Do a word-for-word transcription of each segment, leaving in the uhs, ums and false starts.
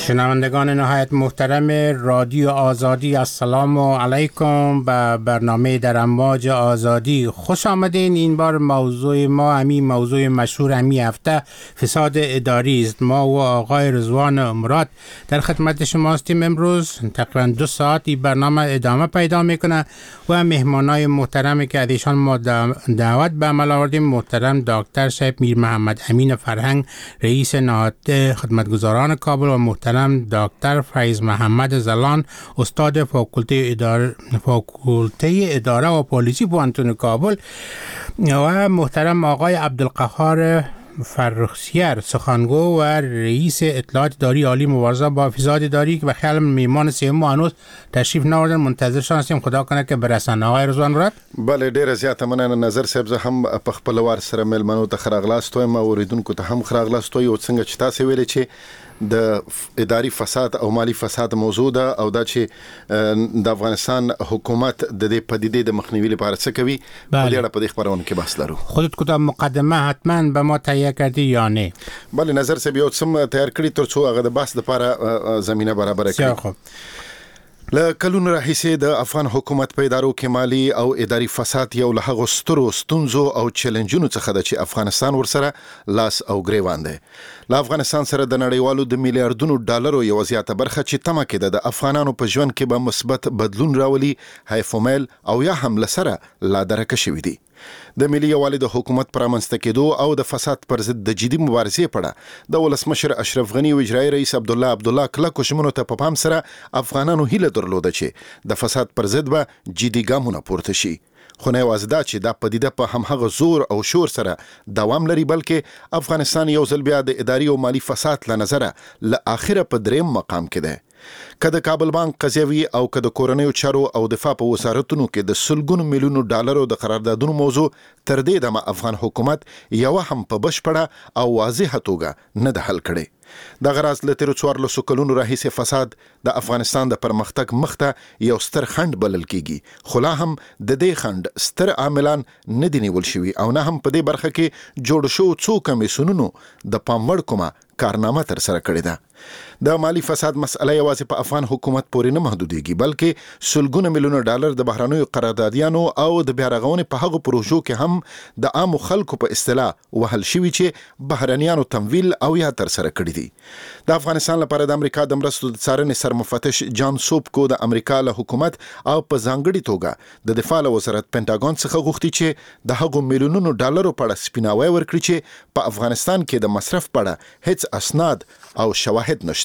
شنوندگان نهایت محترم رادیو آزادی، السلام علیکم. به برنامه در امواج آزادی خوش آمدین. این بار موضوع ما همین موضوع مشهور همین هفته فساد اداری است. ما و آقای رضوان مراد در خدمت شما هستیم. امروز تقریبا دو ساعت این برنامه ادامه پیدا میکنه و مهمانای محترمی که از ایشان ما دعوت به عمل آوردیم، محترم دکتر صاحب میر محمد امین فرهنگ، رئیس نهاد خدمتگزاران کابل، و محترم دکتر فیض محمد زلان، استاد فاکولته اداره فاکولته اداره و پالیسی پوانتون کابل، و محترم آقای عبدالقهار فرخسیر، سخنگو و رئیس اطلاعات اداری عالی مبارزه با فساد اداری که به خیال میمان سیمو هنوز تشریف ناوردن. منتظر هستیم خدا کنه که برسن. آقای رضوان مراد. بله، ډیره زیاته مننه نظر صاحب. زه هم په خپل وار سره ملمنو ته خراغلاست وایم او اوریدونکو ته هم خراغلاست وایم. څنګه چې تاسو ویلې چې د اداري فساد او مالی فساد موضوع ده او دا چې د افغانستان حکومت د دې پدیدې د مخنیوي لپاره څه کوي، په دې اړه په دې خبرونه کې بحث لرو. خودت کوتاه مقدمه حتما به ما تهیه کردی یا نه؟ بله نظر صاحب، یو څه تیار کړی تر څو هغه د بحث لپاره زمينه برابر کړي. له کلونو راهیسې د افغان حکومت په ادارو کې مالی او اداري فساد یو له هغو سترو ستونزو او چیلنجونو څخه ده چې افغانستان ورسره لاس او ګریوان دی. له افغانستان سره د نړیوالو د میلیارډونو ډالرو یو زیاته برخه چې تمه کېده د افغانانو په ژوند کې به مثبت بدلون راولي، هیفومیل او یا هم لسره لا درکه شوي دي. د ملي یووالي د حکومت پر منځته کېدو او د فساد پر ضد د جدي مبارزې په اړه د ولسمشر اشرف غني او اجرایي رئیس عبدالله عبدالله کلکو شمنو ته په پام سره افغانانو هیله درلوده چې د فساد پر ضد به جدي ګامونه پورته شي. خو نه یوازې دا چې دا پدیده په همهغه زور او شور سره دوام لري، بلکې افغانستان یو ځل بیا د اداري او مالی فساد له نظره له آخره په دریم مقام کې دی. که د کابل بانک قضیوي او که د کورنیو چارو او دفاع په وزارتونو کې د سلګونو میلیونو ډالرو د قراردادونو موضوع تر دې دمه افغان حکومت یو هم په بشپړه او واضحه توګه نه ده حل کړي. د غراز له تیرو څوارلسو کلونو راهیسې فساد د افغانستان د پرمختګ مخته یو ستر خنډ بلل کیږي، خو لا هم د دې خنډ ستر عاملان نه دي نیول شوي او نه هم په دې برخه کې جوړ شو څو کمیسیونونو د پام وړ کومه کارنامه تر سره کړې ده. د مالی فساد مسئله یوازې په افغان حکومت پورې نه محدودېږي، بلکې سلګونه میلیونه ډالر د بهرنیو قراردادیانو او د بیا رغونې په هغو پروژو کې هم د عامو خلکو په اصطلاح وهل شوي چې بهرنیانو تمویل او یا تر سره کړي دي. د افغانستان لپاره د امریکا د مرستو د څارنې سرمفتش جان سوپکو د امریکا له حکومت او په ځانګړي توګه د دفاع له وزارت پینټاګون څخه غوښتي چې د هغو میلیونونو ډالرو په اړه سپیناوی ورکړي چې په افغانستان کې د مصرف په اړه هیڅ اسناد او شواهد نشته.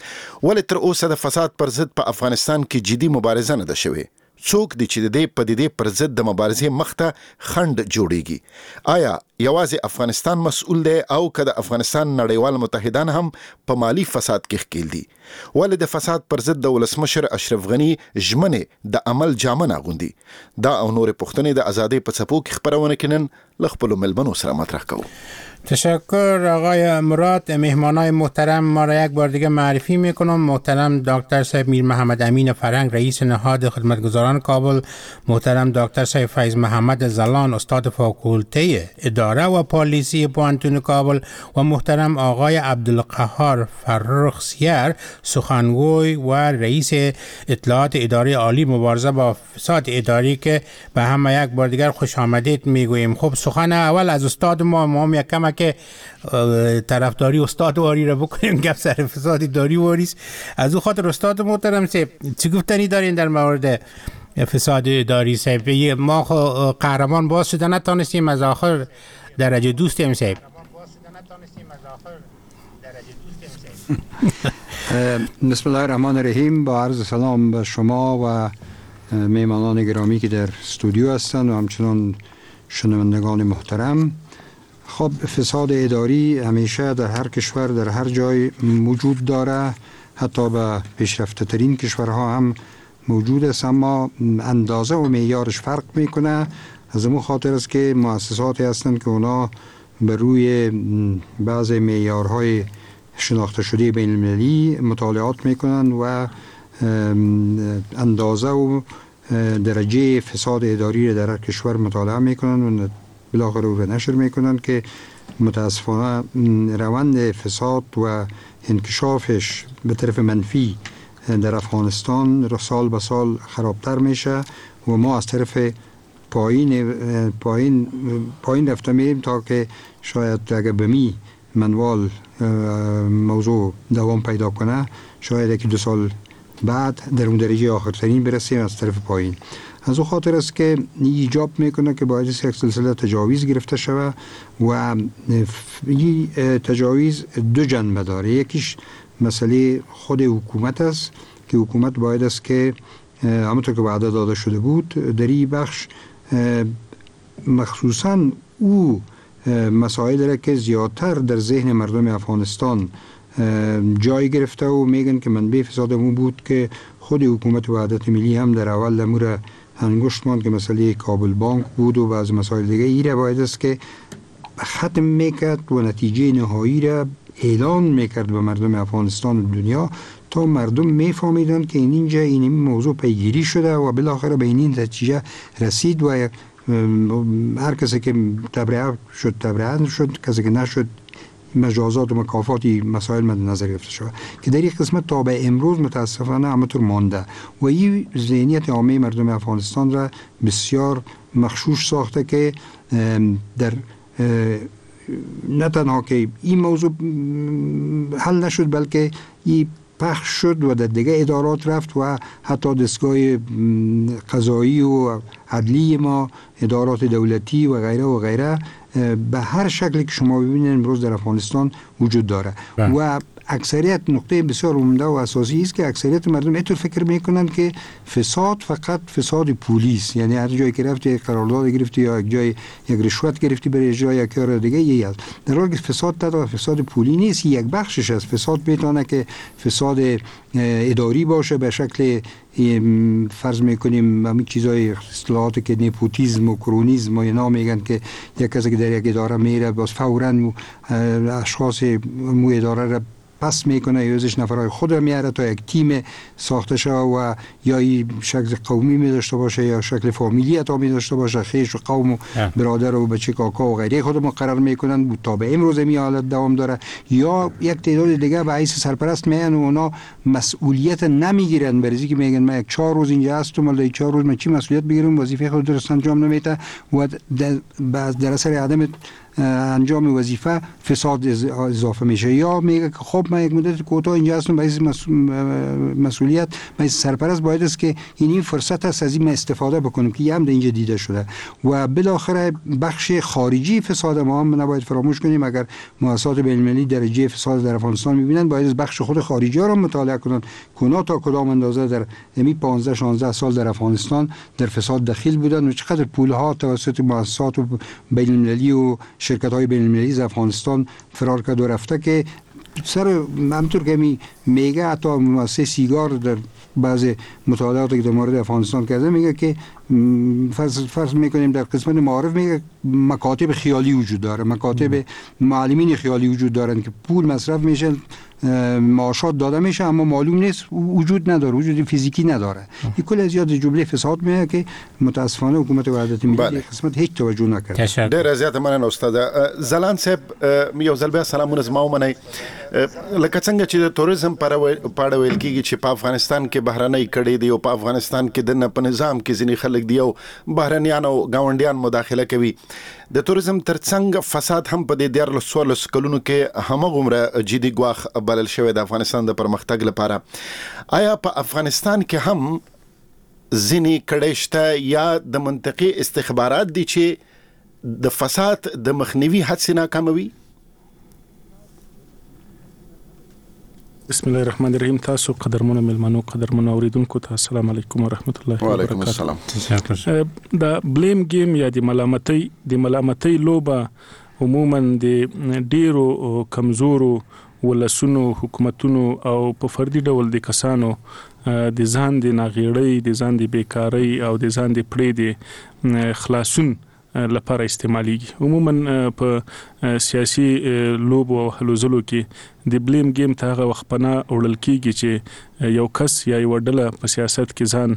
ولې تر اوسه د فساد پر ضد په افغانستان کې جدي مبارزه نه ده شوې؟ څوک دي چې د دې پدیدې پر ضد د مبارزې مخته خنډ جوړیږي؟ آیا یوازې افغانستان مسؤل دی او که د افغانستان نړیوال متحدان هم په مالی فساد کې ښکیل دي؟ ولې د فساد پر ضد د ولسمشر اشرف غني ژمنې د عمل جامه نه اغوندي؟ دا او نورې پوښتنې د ازادۍ په څپو کې خپرونه کې نن له خپلو ملمنو سره مطرح کوو. تشکر آقای مراد. مهمانای محترم ما را یک بار دیگه معرفی میکنم. محترم دکتر صاحب میر محمد امین فرهنگ، رئیس نهاد خدمتگزاران کابل، محترم دکتر صاحب فیض محمد زلان، استاد فاکولته اداره و پالیسی پوانتون کابل، و محترم آقای عبدالقهار فرخسیر، سخنگوی و رئیس اطلاعات اداره عالی مبارزه با فساد اداری، که به همه یک بار دیگر خوش آمدید میگوییم. خب سخن اول از استاد ما ما یک کم که طرفداری استاد واری را بکنیم، گپ سر فساد اداری واریست. از او خاطر استاد محترم صاحب چی گفتنی دارین در مورد فساد اداری صاحب؟ ما قهرمان باز شده نتانستیم از آخر درجه دوستیم صاحب. بسم الله الرحمن الرحیم. با عرض سلام به شما و میهمانان گرامی که در استودیو هستند و همچنان شنوندگان محترم. خب فساد اداری همیشه در هر کشور در هر جای موجود داره، حتی به پیشرفته ترین کشورها هم موجود است، اما اندازه و معیارش فرق میکنه. از اون خاطر است که مؤسساتی هستند که اونا بر روی بعض معیارهای شناخته شده بین المللی مطالعات میکنن و اندازه و درجه فساد اداری را در هر کشور مطالعه میکنن و بالاخره او را نشر میکنن که متاسفانه روند فساد و انکشافش به طرف منفی در افغانستان سال به سال خرابتر میشه و ما از طرف پایین پایین پایین رفته میریم تا که شاید اگر به می منوال موضوع دوام پیدا کنه شاید یکی دو سال بعد در اون درجه آخرترین برسیم از طرف پایین. از او خاطر است که ایجاب میکنه که باید یک سلسله تجاویز گرفته شود و این تجاویز دو جنبه داره. یکیش مسئله خود حکومت است که حکومت باید است که همونطور که وعده داده شده بود در این بخش مخصوصا او مسائل را که زیادتر در ذهن مردم افغانستان جای گرفته و میگن که منبع فساد اون بود که خود حکومت وحدت ملی هم در اول امور انگشت ماند که مسئله کابل بانک بود و بعض مسائل دیگه. ای را باید است که ختم میکرد و نتیجه نهایی را اعلان میکرد به مردم افغانستان و دنیا تا مردم میفهمیدن که این اینجا این موضوع پیگیری شده و بالاخره به این نتیجه رسید و هر کسی که تبرئه شد تبرئه شد، کسی که نشد مجازات و مکافاتی مسائل مد نظر گرفته شد که در این قسمت تا به امروز متاسفانه همطور مانده و این ذهنیت عامه مردم افغانستان را بسیار مغشوش ساخته که در نه تنها که این موضوع حل نشد بلکه این پخش شد و در دیگه ادارات رفت و حتی دستگاه قضایی و عدلی ما، ادارات دولتی و غیره و غیره به هر شکلی که شما ببینید امروز در افغانستان وجود داره بله. و اکثریت نقطه بسیار عمده و اساسی است که اکثریت مردم اینطور فکر میکنن که فساد فقط فساد پولیس، یعنی هر جایی که رفتی قرارداد گرفتی یا یک جای یک رشوت گرفتی برای اجرای یک کار دیگه یی است، در حالی که فساد تا فساد پولی نیست، یک بخشش است. فساد میتونه که فساد اداری باشه به شکل فرض میکنیم همین چیزای اصطلاحاتی که نپوتیزم و کرونیزم و اینا میگن که یک کسی که در یک اداره میره باز فوراً اشخاص مو اداره را پس میکنه یا ازش نفرهای خود را میاره تا یک تیم ساخته شده و یا شکل قومی می داشته باشه یا شکل فامیلی اتا می داشته باشه، خیش و قوم و برادر و بچه کاکا و غیره خود مقرر میکنن تا به امروز می حالت دوام داره، یا یک تعداد دیگه به حیث سرپرست میان و اونا مسئولیت نمیگیرن برای که میگن من یک چهار روز اینجا هستم ولی چهار روز من چی مسئولیت بگیرم، وظیفه خود درست انجام نمیده و در, در اثر عدم انجام وظیفه فساد اضافه میشه. یا میگه که خب من یک مدت کوتاه اینجا هستم باعث مسئولیت باعث سرپرست باید است که این فرصت است از این استفاده بکنیم که هم در اینجا دیده شده. و بالاخره بخش خارجی فساد ما هم نباید فراموش کنیم. اگر مؤسسات بین‌المللی درجه فساد در افغانستان میبینن باید از بخش خود خارجی ها رو مطالعه کنن کنا تا کدام اندازه در امی پانزده شانزده سال در افغانستان در فساد دخیل بودن و چقدر پول ها توسط مؤسسات بین‌المللی و شرکت های بین‌المللی از افغانستان فرار کرد و رفته که سر همطور که می میگه حتی مؤسسه سیگار در بعض مطالعاتی که در مورد افغانستان کرده میگه که فرض, فرض میکنیم در قسمت معارف میگه مکاتب خیالی وجود داره، مکاتب معلمین خیالی وجود دارن که پول مصرف میشه، معاشات داده میشه اما معلوم نیست، وجود نداره، وجود فیزیکی نداره. این کل از یاد جمله فساد میه که متاسفانه حکومت وحدت ملی قسمت هیچ توجه نکرد. ډیر زیات مننه استاد زلان صاحب. یو ځل بیا سلامونه زما ومنئ. لکه څنګه چې د توریزم په اړه ویل کېږي چې په افغانستان کې بهرنۍ کړۍ دی او په افغانستان کې د په نظام کې ځینې خلک دی او بهرنیان او ګاونډیان مداخله کوي. د توریزم ترڅنګ فساد هم په دې دیارلس څوارلس کلونو کې همغومره جدي ګواښ بلل شوی د افغانستان د پرمختګ لپاره. آیا په افغانستان کې هم ځینې کړۍ شته یا د منطقي استخبارات دي چې د فساد د مخنیوي هڅې ناکاموي؟ بسم الله الرحمن الرحیم. تاسو قدرمنو ملمنو قدرمنو اوریدونکو ته السلام علیکم ورحمت الله وبرکاته. وعلیکم السلام. د بلیم گیم یا د ملامتۍ د ملامتۍ لوبه عموما د ډیرو کمزورو ولسونو حکومتونو او په فردي ډول د کسانو د ځان د ناغېړۍ د ځان د بیکاری او د ځان د پړې د خلاصون لپاره استعماليږي. عموما په سیاسي لوبو او هلوځلو کې د بلیم گیم ته هغه وخت پناه وړل کېږي چې یو کس یا یو ډله په سیاست کې ځان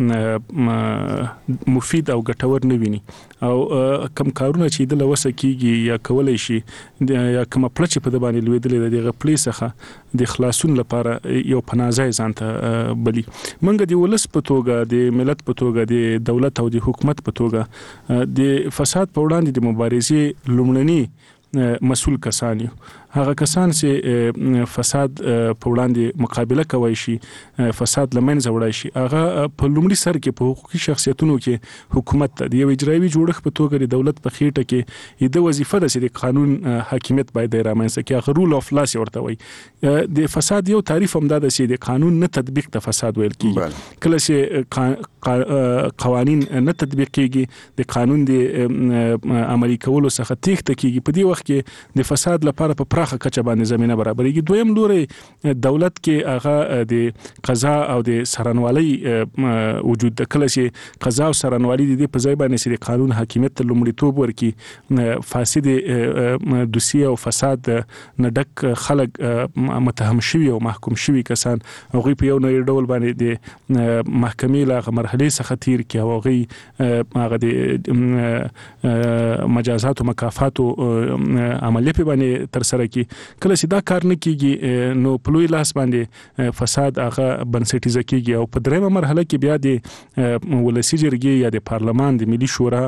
مفید او ګټور نه ویني او کم کارونه چې د لوسه کیږي یا کولای شي یا کوم پړ چې په د باندې لویدلې د غپلې څخه د خلاصون لپاره یو پناځای ځانته بلی منګه دی ولس په توګه د ملت په توګه د دولت او د حکومت په توګه د فساد په وړاندې د مبارزې لومړني مسؤل کسان یو هغه کسان چې فساد په وړاندې مقابله کوي شي فساد لمنځه وړای شي هغه په لومړي سر کې په حقوقي شخصیتونو کې حکومت د یو اجرایي جوړښت په توګه د دولت په خېټه کې د وظیفه د سړي قانون حاکمیت باید رامنځته کې هغه رول اف لا سي ورته وي د فساد یو تعریف هم دا د سي د قانون نه تطبیق د فساد ویل کیږي کله چې قوانين نه تطبیق کیږي د قانون د عملي کولو څخه تېښته کیږي په دې وخت کې د فساد لپاره په پراخه کچه باندې زمينه برابرېږي دویم لوري دولت کې هغه د قضا او د سرنوالي وجود د کله چې قضا او سرنوالي د په ځای باندې سړي قانون حاکمیت ته لومړیتوب ورکړي فاسد دوسیه او فساد نه ډک خلک متهم شوي او محکوم شوي کسان هغه په یو نوې ډول باندې د محکمې لا مرحله څخه تیر کې او هغه د مجازات او مکافات عملیه په باندې تر سره کی کله چې دا کار نه کیږي نو په لوی لاس باندې فساد هغه بنسټیزه کیږي او په دریمه مرحله کې بیا د ولسی جرګې یا د پارلمان د ملي شورا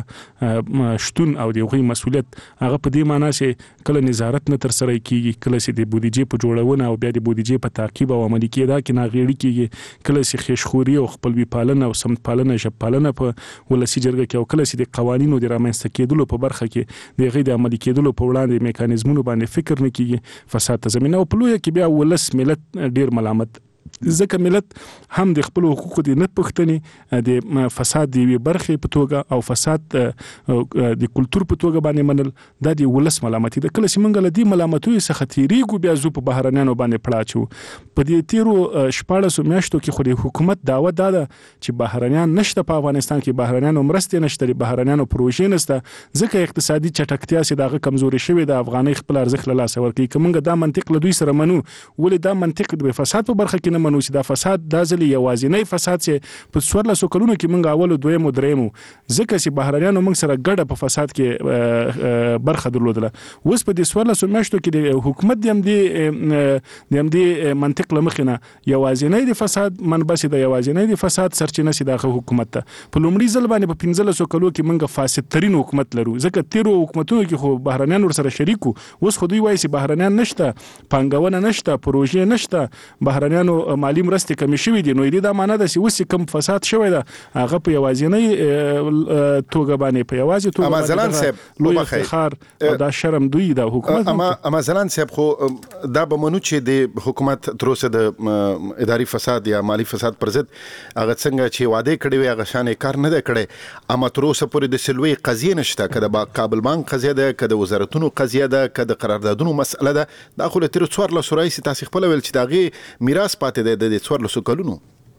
شتون او د غوي مسولیت هغه په دې معنی چې کله نظارت نه تر سره کیږي کله چې د بودیجې په جوړونه او بیا د بودیجې په تعقیب او عملي کېدا کې ناغېړي کیږي کله چې خېشخوري او خپلوي پالنه او سمت پالنه ژب پالنه په ولسی جرګه کې او کله چې د قوانینو د رامنځته کېدلو په برخه کې د غي د عملي کېدلو په وړاندې میکانیزمونو باندې فکر نه کیږي فساد ته زمينه او په لوی کې بیا ولس ملت ډیر ملامت ځکه ملت هم د خپل حقوقو د نه پښتنې د فساد دی برخې په توګه او فساد د کلچر په توګه باندې منل د دې ولس ملامتي د کله سیمنګل دی ملامتوي څخه تیریږي بیا زو په بهرانيانو باندې پړاچو په دې تیرو شپاړسو میاشتو کې خو د حکومت داوا داده چې بهرانيان نشته په افغانستان کې بهرانيانو مرستې نشته بهرانيانو پروژې نشته ځکه اقتصادي چټکتیا سي دغه کمزوري شوی د افغاني خپل ارزښت له لاس ورکړي کومګه دا منطق له دوی سره منو ولې دا منطق د فساد په برخه کې نه منو چې دا فساد د ځلې یوازینی فساد چې په څوارلسو کلونو کې موږ اول دویم او دریم ځکه چې بهرانيانو موږ سره ګډه په فساد کې برخه درلودله اوس په دې څوارلسو میاشتو کې د حکومت د هم دی د هم دی منطق لمخینه یوازینی د فساد منبع د یوازینی د فساد سرچینه سي د حکومت ته په لومړي ځل باندې په پنځلسو کلو کې موږ فاسد ترين حکومت لرو ځکه تیرو حکومتونو کې خو بهرانيانو سره شریکو اوس خو دوی وایي چې بهرانيان نشته پنګونه نشته پروژې نشته بهرانيانو مالی مرستې کمی شوې دي نو دې دا معنی ده چې اوس کوم فساد شوی ده هغه په یوازینی توګه باندې په یوازې توګه اما ځلان صاحب لوی افتخار دا شرم دوی د حکومت اما اما ځلان صاحب خو دا به منو چې د حکومت تر اوسه د اداري فساد یا مالی فساد پر ضد هغه څنګه چې وعده کړی وي هغه شانې کار نه دی کړی اما تر اوسه پورې د سلوي قضیه نشته کده با کابل بانک قضیه ده کده وزارتونو قضیه ده کده قراردادونو مسله ده دا خو تر څوار له سورای سي تاسو خپل ویل چې داغه میراث پاتې ده د څوارلسو کلونو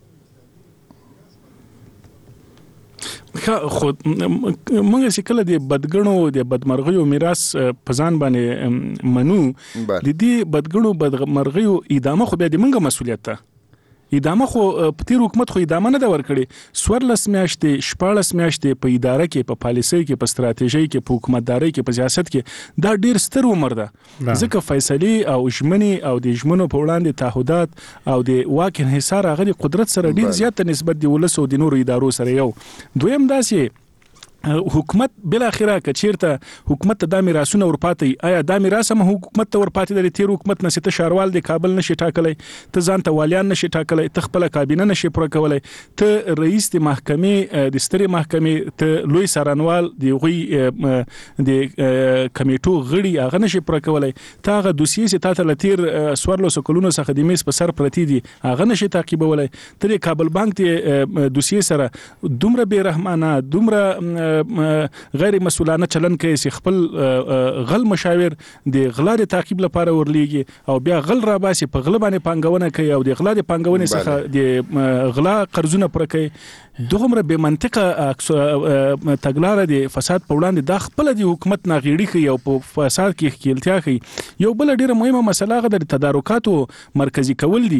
خو موږ چې کله د بدګنو د بدمرغیو میراث په ځان باندې منو د دې بدګنو بدمرغیو ادامه خو بیا د موږ مسولیت ده ادامه خو په تیر حکومت خو ادامه نه دا ورکړي سورلس میاشتې شپاړس میاشتې په اداره کې په پالیسۍ کې په ستراتیژي کې په حکومتداري کې په سیاست کې دا ډیر ستر عمر ده ځکه فیصله او ژمنې او د ژمنو په وړاندې تعهدات او د واک انحصار هغه قدرت سره ډیر زیات نسبت دی ولس او د نورو ادارو سره یو دویم داسې حکومت بل اخره کچیرته حکومت ته د میراثونو ورپاتې آیا د میراث هم حکومت ته ورپاتې د تیر حکومت نه ست شاروال د کابل نشي ټاکلای ته ځان ته والیان نشي ټاکلای ته خپل کابینه نشي پر کولای ته رئیس د محکمې د ستري محکمې ته لوی سرانوال دی غوي د کمیټو غړي هغه نشي پر کولای ته هغه دوسیې چې تاسو لتیر سوارلو سکولونو څخه د میس په سر پرتی دي هغه نشي تعقیبولای ته د کابل بانک د دوسیې سره دومره بے رحمانه دومره غیر مسؤلانه چلن کوي چې خپل غل مشاور د غلا د تعقیب لپاره ورليږي او بیا غل را باسي په غل باندې پنګونه کوي او د غلا د پنګونې څخه د غلا قرضونه پر کوي دغه به منطقه تګلار د فساد په وړاندې د خپل د حکومت ناغېړي کوي او په فساد کې خپلتیا کوي یو بل ډیره مهمه مسله غو د تدارکاتو مرکزی کول دي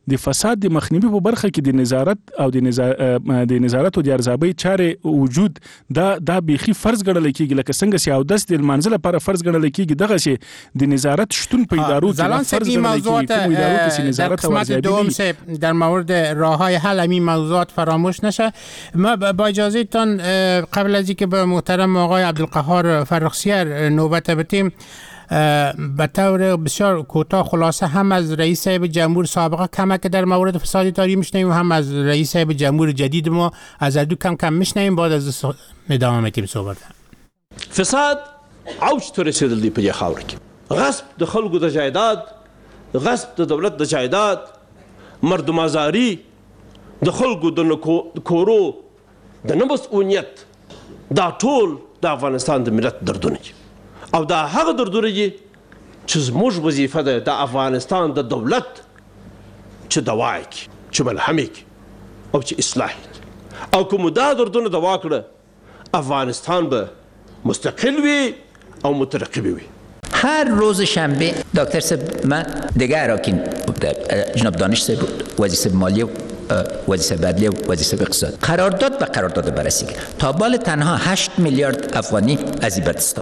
د فساد د مخنیوي په برخه کې د نظارت او د نظارت د نظارت او د ارزیابۍ چارې وجود دا دا بيخي فرض ګڼل کېږي، لکه څنګه چې او داس د منځله لپاره فرض ګڼل کېږي، دغه شی د نظارت شتون په ادارو کې فرض ګڼل کېږي. در قسمت دوم سه در مورد راههای حل همین موضوعات فراموش نشه. ما با اجازه تان قبل از اینکه به محترم آقای عبدالقهار فرخزیار نوبت بتیم به طور بسیار کوتاه خلاصه هم از رئیس صاحب جمهور سابقه کمک در مورد فساد اداری میشنیم و هم از رئیس صاحب جمهور جدید ما از دو کم کم میشنیم. بعد از ادامه میتیم صحبت. فساد اوج ته رسیدلی په خاور کې، غصب د خلکو د جایداد، غصب د دولت د جایداد، مردمازاری، د خلکو د کورو د نه مسؤلیت، دا ټول د افغانستان د ملت دردونه دي او دا هغه دردونه دي چې زموږ وظیفه ده د افغانستان د دولت چې دوا کړي، چې ملحمه کړي او چې اصلاح کړي. او کوم دا دردونه دوا کړه، افغانستان به مستقل وي او مترقب وي. هر روز شنبه دکتر صاحب من دیگه اراکین جناب دانش صاحب وزیر صاحب مالی و وزیر صاحب عدلیه و وزیر صاحب اقتصاد قرارداد و قرارداد بررسی کرد تا بال تنها هشت میلیارد افغانی از این استفاده.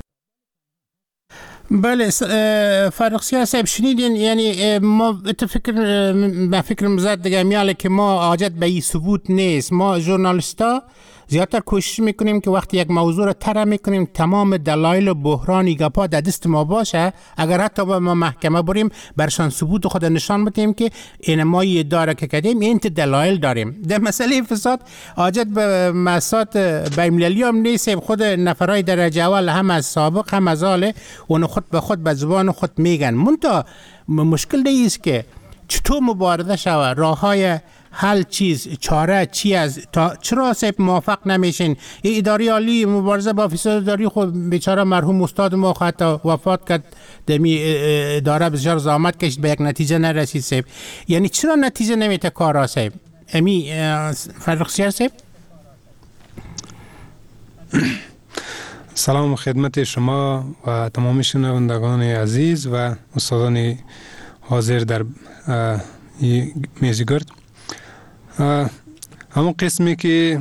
بله فرخزیار صاحب شنیدین، یعنی ما فکر ما فکر مزد دیگه میاله که ما حاجت به این ثبوت نیست. ما ژورنالیستا زیادتر کوشش میکنیم که وقتی یک موضوع رو طرح میکنیم تمام دلایل و بحرانی گپا در دست ما باشه، اگر حتی با ما محکمه بریم برشان ثبوت خود نشان بدیم که این ما یه داره که کردیم این دلایل داریم. در مسئله فساد حاجت به مسات بین‌المللی هم نیست. خود نفرای درجه اول هم از سابق هم از حال اون خود به خود به زبان خود میگن. منتها مشکل نیست که چطور مبارزه شود، راههای حل چیز، چاره چی از تا چرا صاحب موافق نمیشین؟ این اداره عالی مبارزه با فساد اداری خود بیچاره مرحوم استاد ما حتی وفات کرد، دمی اداره بسیار زحمت کشید به یک نتیجه نرسید صاحب. یعنی چرا نتیجه نمیته کارا صاحب؟ امی فرخزیار صاحب. سلام خدمت شما و تمام شنوندگان عزیز و استادان حاضر در میزگرد. همون قسمی که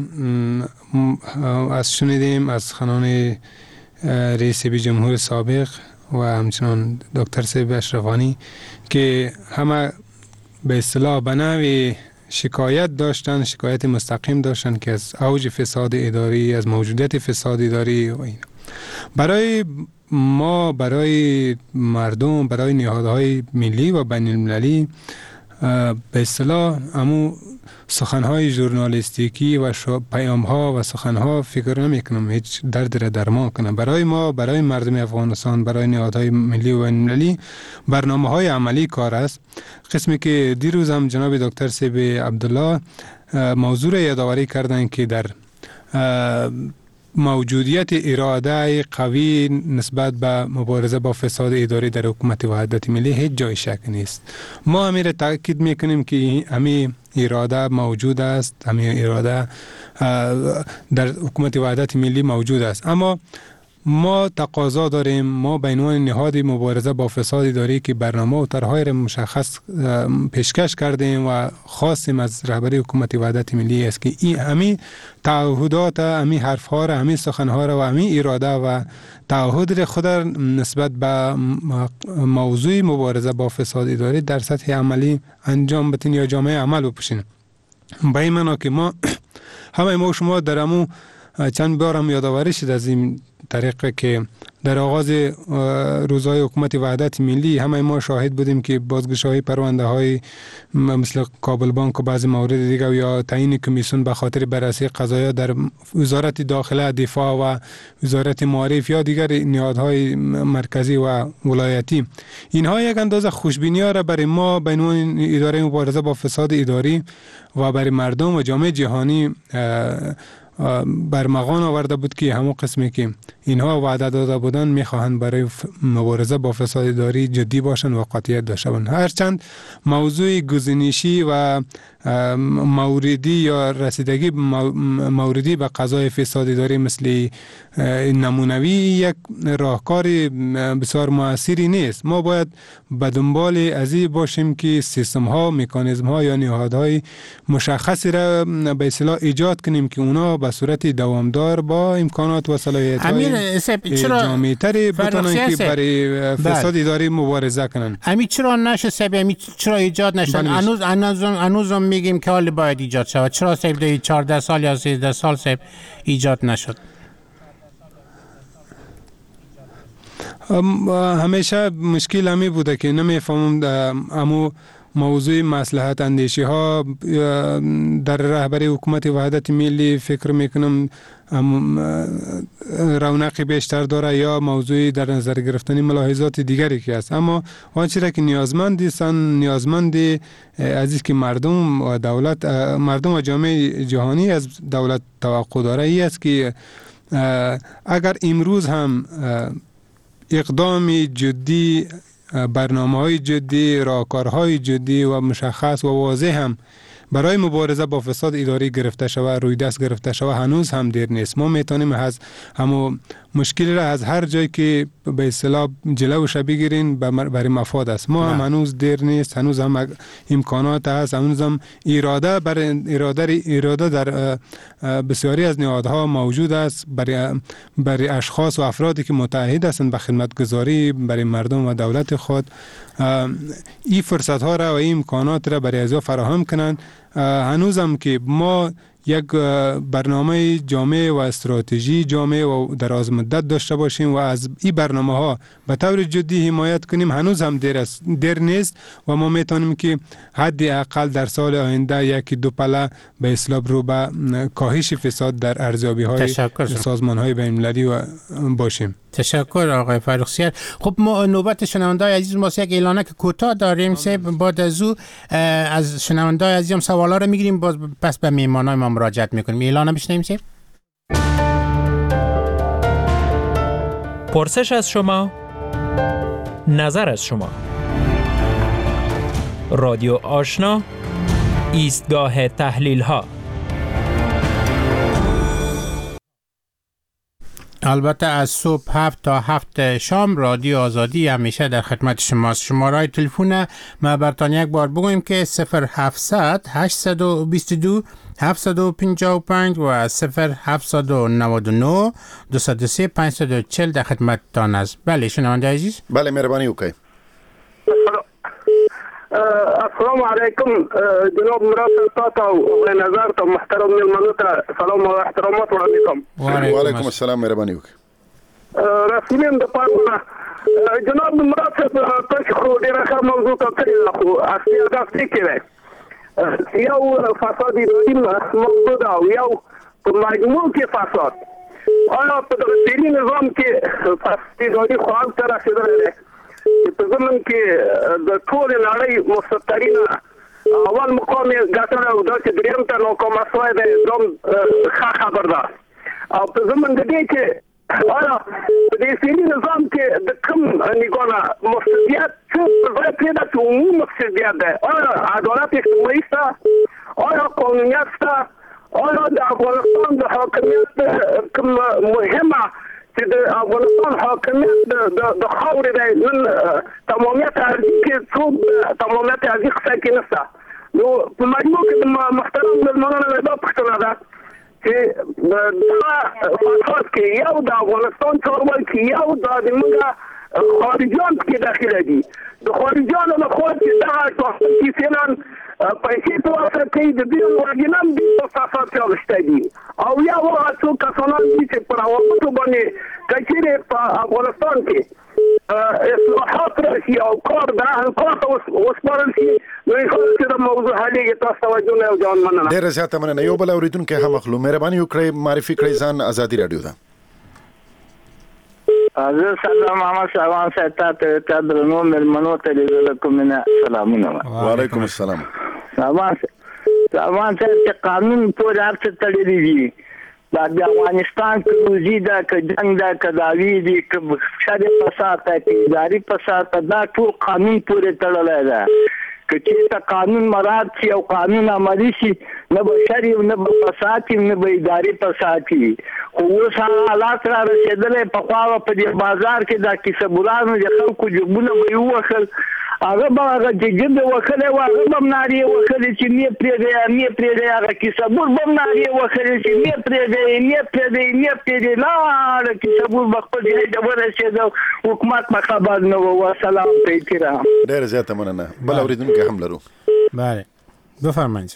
از شنیدیم از خانان رئیس جمهور سابق و همچنان دکتر صاحب اشرفانی که همه به اصطلاح به نوعی شکایت داشتن، شکایت مستقیم داشتن که از اوج فساد اداری، از موجودیت فساد اداری و این. برای ما، برای مردم، برای نهادهای ملی و بین المللی به اصطلاح امو سخنهای ژورنالیستیکی و پیامها و سخنها فکر نمی کنم هیچ درد را درمان کنه. برای ما، برای مردم افغانستان، برای نهادهای ملی و بین المللی برنامه های عملی کار است. قسمی که دیروز هم جناب دکتر صاحب عبدالله موضوع را یادآوری کردند که در موجودیت اراده قوی نسبت به مبارزه با فساد اداری در حکومت وحدت ملی هیچ جای شک نیست. ما همین را تاکید میکنیم که همین اراده موجود است، همین اراده در حکومت وحدت ملی موجود است. اما ما تقاضا داریم، ما به عنوان نهاد مبارزه با فساد اداری که برنامه و طرح‌های مشخص پیشکش کردیم و خواستیم از رهبری حکومت وحدت ملی است که این همین تعهدات، همین حرف‌ها را، همین سخن‌ها را و همین اراده و تعهد خود نسبت به موضوع مبارزه با فساد اداری در سطح عملی انجام بدین یا جامعه عمل بپوشین. به این معنا که ما همه ما شما در همون چند بار هم یادآوری شد از این طریقه که در آغاز روزهای حکومت وحدت ملی همه ما شاهد بودیم که بازگشایی پرونده های مثل کابل بانک و بعضی موارد دیگر یا تعیین کمیسیون به خاطر بررسی قضایا در وزارت داخله، دفاع و وزارت معارف یا دیگر نهادهای مرکزی و ولایتی، اینها یک اندازه خوشبینی ها را برای ما به عنوان اداره مبارزه با فساد اداری و برای مردم و جامعه جهانی برمغان آورده بود که همون قسمی که اینها وعده داده بودن میخواهند برای مبارزه با فساد اداری جدی باشند و قاطعیت داشته باشند. هرچند موضوع گزینشی و موردی یا رسیدگی موردی به قضای فساد اداری مثل نمونوی یک راهکار بسیار موثری نیست. ما باید به دنبال ازی باشیم که سیستم ها، مکانیزم ها یا نهادهای مشخصی را به اصطلاح ایجاد کنیم که اونا به صورت دوامدار با امکانات و صلاحیت های جامعه تری بتونن که برای فساد اداری مبارزه کنن. امی چرا نشه سب امی چرا ایجاد نشد؟ هنوز هنوز هنوز میگیم که حال باید ایجاد شود. چرا سب ده چهارده سال یا سیزده سال سب ایجاد نشد؟ همیشه مشکل همی بوده که نمیفهمم امو موضوع مصلحت اندیشی ها در رهبری حکومت وحدت ملی فکر میکنم رونق بیشتر داره یا موضوع در نظر گرفتن ملاحظات دیگری که است. اما آنچه را که نیازمندی سن نیازمندی از که مردم و دولت مردم و جامعه جهانی از دولت توقع داره ای است که اگر امروز هم اقدام جدی، برنامه‌های جدی، راهکارهای جدی و مشخص و واضح هم برای مبارزه با فساد اداری گرفته شود، روی دست گرفته شود، هنوز هم دیر نیست. ما میتونیم از همو مشکل را از هر جایی که به اصطلاح جلوش بگیرین برای مفاد است. ما هم هنوز دیر نیست، هنوز هم امکانات هست، هنوز هم اراده بر اراده اراده در بسیاری از نهادها موجود است برای برای اشخاص و افرادی که متعهد هستند به خدمتگزاری برای مردم و دولت خود این فرصت ها را و این امکانات را برای ازا فراهم کنند. هنوز هم که ما یک برنامه جامع و استراتژی جامع و دراز مدت داشته باشیم و از این برنامه ها به طور جدی حمایت کنیم، هنوز هم دیر است، دیر نیست و ما میتونیم که حد اقل در سال آینده یکی دو پله به اصلاح رو به کاهش فساد در ارزیابی های سازمان های بین المللی و باشیم. تشکر آقای فرخزی. خب ما نوبت شنونده‌های عزیز ما یک اعلانه که کوتاه داریم سه بعد از او از شنونده‌های عزیزم سوالا رو میگیریم، باز پس به میهمانای ما مراجعت میکنیم. اعلانه بشنویم سه. پرسش از شما، نظر از شما. رادیو آشنا، ایستگاه تحلیل ها. البته از صبح هفت تا هفت شام رادیو آزادی همیشه در خدمت شماست. شماره تلفن ما براتون یک بار بگویم که صفر هفتصد هشتصد و بیست و دو هفتصد و پنجاه و پنج و صفر هفتصد و نود و نه دویست و سه پانصد و چهل در خدمتتان است. بله شنونده عزیز. بله مهربانی وکړئ. السلام علیکم جناب مراد تاسو او نظر ته محترم ملمنو ته سلام او احترامات وړاندې کوم. وعلیکم السلام مهربانی وکړئ. رسولین د پاره جناب مراد تاسو خو ډیره ښه موضوع ته کړی خو اصلي هدف څه کې یو فساد اداري موجود او یو په مجموع کې فساد. آیا په دغه نظام کې فساد اداري خو هم تر رسیدلی دی په زمن کې د ټول نړۍ مستقرین اول مقام ګټل او د دریم ته نو کوم اسوای د دوم ښه خبر ده او په زمن د دې کې آیا په دې سیمې نظام کې د کوم نیګونه مسؤلیت څه په پیدا کې عمومي مسؤلیت ده؟ آیا عدالت اجتماعي شته؟ آیا قانونیت شته؟ آیا د افغانستان د حاکمیت کوم مهمه چې د افغانستان حاکمیت د خاورې دی نن تمامیت ارزي کې څوک تمامیت ارزي ښه کې نشته. نو په مجموع کې د محترم مېلمنو نه دا پوښتنه ده چې دا فساد کې یو د افغانستان چارواکي یو دا د موږ خارجیان کې داخله دي د خارجیانو له خوا چې دغه ټاکنې فعلا پیسې په واسطه کې د دې اورګینال دي په فساد کې اغشته دي او یا هغه څوک کسان چې پر عوامو باندې کچېرې په افغانستان کې اصلاحات راشي او کار د اهل کار ته وسپارل شي نو یې د موضوع حلېږي. تاسو توجه نه او جان مننه. ډېره زیاته مننه. یو بل اورېدونکی هم اخلو. مهرباني وکړئ معرفي کړئ ځان ازادي رادیو ته. حضرت سلام محمد شعبان صاحب ته ته درنو مېلمنو ته کوم نه سلامونه. وعلیکم السلام. شعبان شعبان ته قانون پورې هر څه تړلي دي. دا د افغانستان کروزي دا ک جنگ دا ک داوی دي ک شاده فساد ته اداري فساد دا ټول قانون پورې تړلای ده. که چېرته قانون مراعات شي او قانون عملي شي نه به شر نه به فساد نه به اداري فساد وي. خو اوس هغه حالات را رسېدلی، پخوا په دې بازار کې دا کسبګرانو د خلکو جېبونه به یې ووهل، هغه به هغه چې جیب یې وهلی و هغه به هم نارې وهلې چې مې پرېږدی مې پرېږدی، هغه کسبګر به هم نارې وهلې چې مې پرېږدی مې پرېږدی مې پرېږدی، لاړه کسبګر به خپل ځای ته ورسېده، حکومت به خبر نه و. والسلام په احترام. ډېره زیاته مننه. بل اورېدونکی هم لرو. بله بفرمایئ.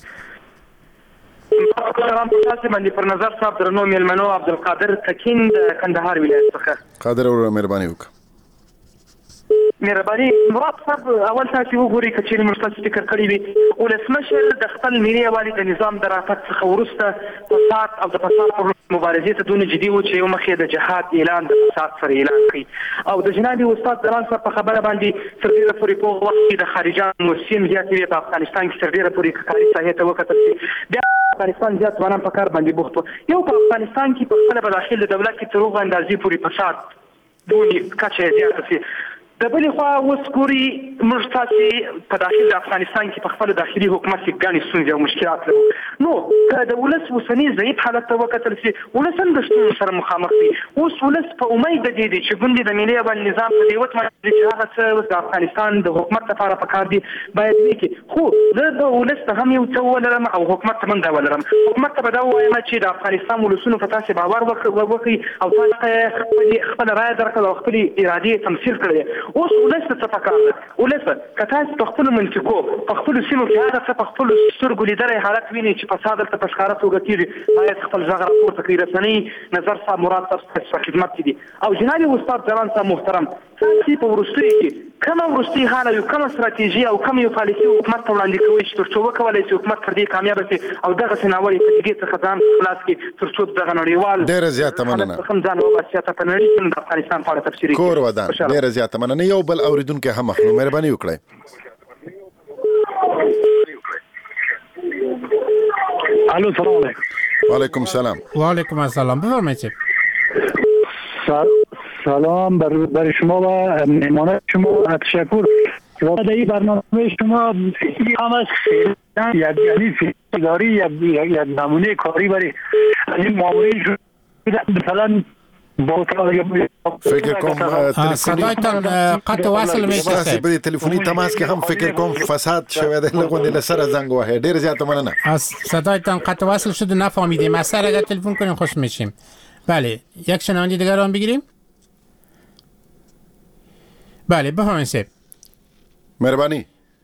تاسو باندې پر نظر صاحب درنو میلمنو عبدالقادر تکین د کندهار ولایت څخه. قادر او مهرباني وکړه. مهرباني مراد صاحب، اول تاسو وګورئ که چېرې موږ تاسو فکر کړی وي ولسمشر د خپل ملي یووالي د نظام د راتګ څخه وروسته فساد او د فساد پر مبارزې ته دونه جدي و چې یو مخ یې د جهاد اعلان د فساد سره اعلان کړي او د جناب استاد جلال صاحب په خبره باندې تر ډېره پورې په وخت کې د خارجه موسسې زیاتې وې په افغانستان کې تر ډېره پورې کاري ساحې ته وکتل شي. بیا افغانستان زیات ځوانان په کار باندې بوخت وو. یو په افغانستان کې په خپله په داخل د دولت کې تر هغه اندازې پورې فساد دونې کچه یې زیاته شي. د بلې خوا اوس ګوري موږ تاسې په داخل د افغانستان کې په خپل داخلي حکومت کې ګڼې ستونزې او مشکلات لرو. نو که د ولس اوسني ضعیف حالت ته وکتل شي، ولس هم د ستونزو سره مخامخ دي. اوس ولس په امید د دې دی چې ګوندې د ملي یووالي نظام په دې وتمني چې هغه څه اوس د افغانستان د حکومت لپاره پکار دي باید وکړي. خو زه د ولس ته هم یو څه ولرم او حکومت ته هم دا ولرم. حکومت ته به دا ووایم چې د افغانستان ولسونو په تاسې باور وکړي او تاسو ته خپله رایه درکړه او خپلې ارادې تمثیل کړی. اوس ولس ته پکار ده، ولس که تاسو په خپلو منطقو په خپلو سیمو کې هغه څه په خپلو سترګو لیدلی حالت وینئ چې فساد دلته په ښکاره توګه کېږي، باید خپل غږ راپورته کړي. رسنۍ نظر صاحب مراد صاحب ستاسو په خدمت کې دي او جناب استاد جلال صاحب محترم، تاسې په وروستیو کې کومه وروستۍ حاله یو کومه ستراتیژي او کوم یو پالیسي حکومت ته وړاندې کوئ چې تر څو وکولی شي حکومت پر دې کامیابه شي او دغسې ناوړې پدیدې څخه ځان خلاص کړي تر څو دغه نړیوال ډېره زیاته مننه هم ځان وباسي په نړۍ کې د افغانستان په اړه تفسیري کور ودان. ډېره زیاته مننه. یو بل اورېدونکی هم اخلو، مهرباني وکړئ. الو سلام علیکم. وعلیکم السلام. وعلیکم السلام. بفرمایید. سلام بر, بر شما و مهمان شما. تشکر. در این برنامه شما همش یعنی فیلمداری یا نمونه کاری برای این مامورین شده مثلا فکر کوم صدایتان قطع وصل میشه. تاسو په تلیفوني تماس کې هم فکر کوم فساد شوی دی، لغوندې له سره زنګ وهي. ډېر زیاته مننه. صدایتان قطع وصل شده نفهمیدیم. از سر اگر تلفن کنیم خوش میشیم. بله یک شنونده دیگر هم بگیریم. بله بفرمایید صاحب. مهربانی.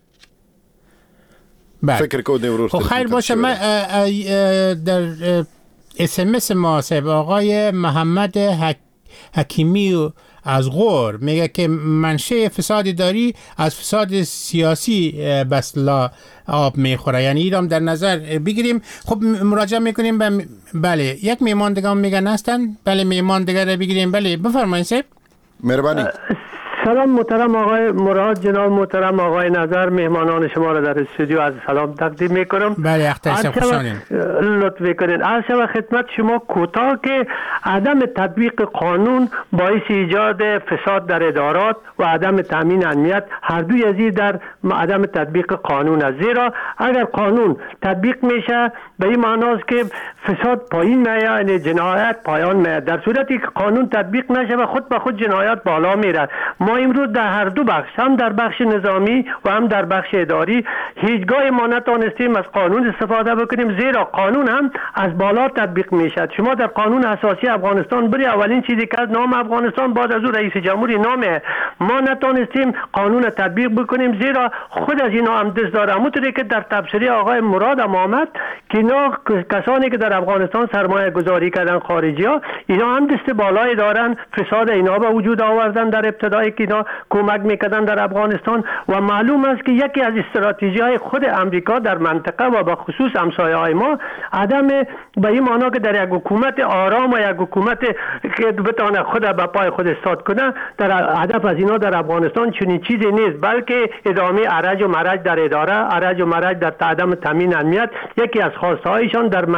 بله. فکر کو دی ورور. خب خیر باشه. من در اس ام اس ما صاحب آقای محمد حک... حکیمی از غور میگه که منشه فساد اداری از فساد سیاسی بسلا آب میخوره، یعنی ایرام در نظر بگیریم. خب مراجعه میکنیم به بله یک میمان دیگه هم میگن هستن. بله میمان دیگه رو بگیریم. بله بفرمایید صاحب. مهربانی. سلام محترم آقای مراد، جناب محترم آقای نظر، مهمانان شما را در استودیو از سلام تقدیم میکنم. بله اختیار خوشحالیم. لطف کنید. عرض شود خدمت شما کوتاه که عدم تطبیق قانون باعث ایجاد فساد در ادارات و عدم تامین امنیت هر دوی از در عدم تطبیق قانون است. زیرا اگر قانون تطبیق میشه به این معناست که فساد پایین میاد، یعنی جنایت پایان میاد. در صورتی که قانون تطبیق نشه و خود به خود جنایت بالا میره. ما امروز در هر دو بخش، هم در بخش نظامی و هم در بخش اداری، هیچگاه ما نتانستیم از قانون استفاده بکنیم، زیرا قانون هم از بالا تطبیق میشد. شما در قانون اساسی افغانستان بری اولین چیزی که از نام افغانستان بعد از او رئیس جمهوری نامه، ما نتانستیم قانون تطبیق بکنیم، زیرا خود از اینا هم دست داره. همونطوری که در تبصره آقای مراد هم آمد که اینا کسانی که در افغانستان سرمایه گذاری کردن خارجی ها، اینا هم دست بالای دارن، فساد اینا به وجود آوردن در ابتدای که اینا کمک میکردن در افغانستان. و معلوم است که یکی از استراتژی های خود امریکا در منطقه و به خصوص همسایه های ما عدم به این معنا که در یک حکومت آرام و یک حکومت که بتونه خود به پای خود استاد کنه، در هدف از اینا در افغانستان چنین چیزی نیست، بلکه ادامه ارج و مرج در اداره، ارج و مرج در عدم تامین امنیت یکی از خواسته هایشان در منطقه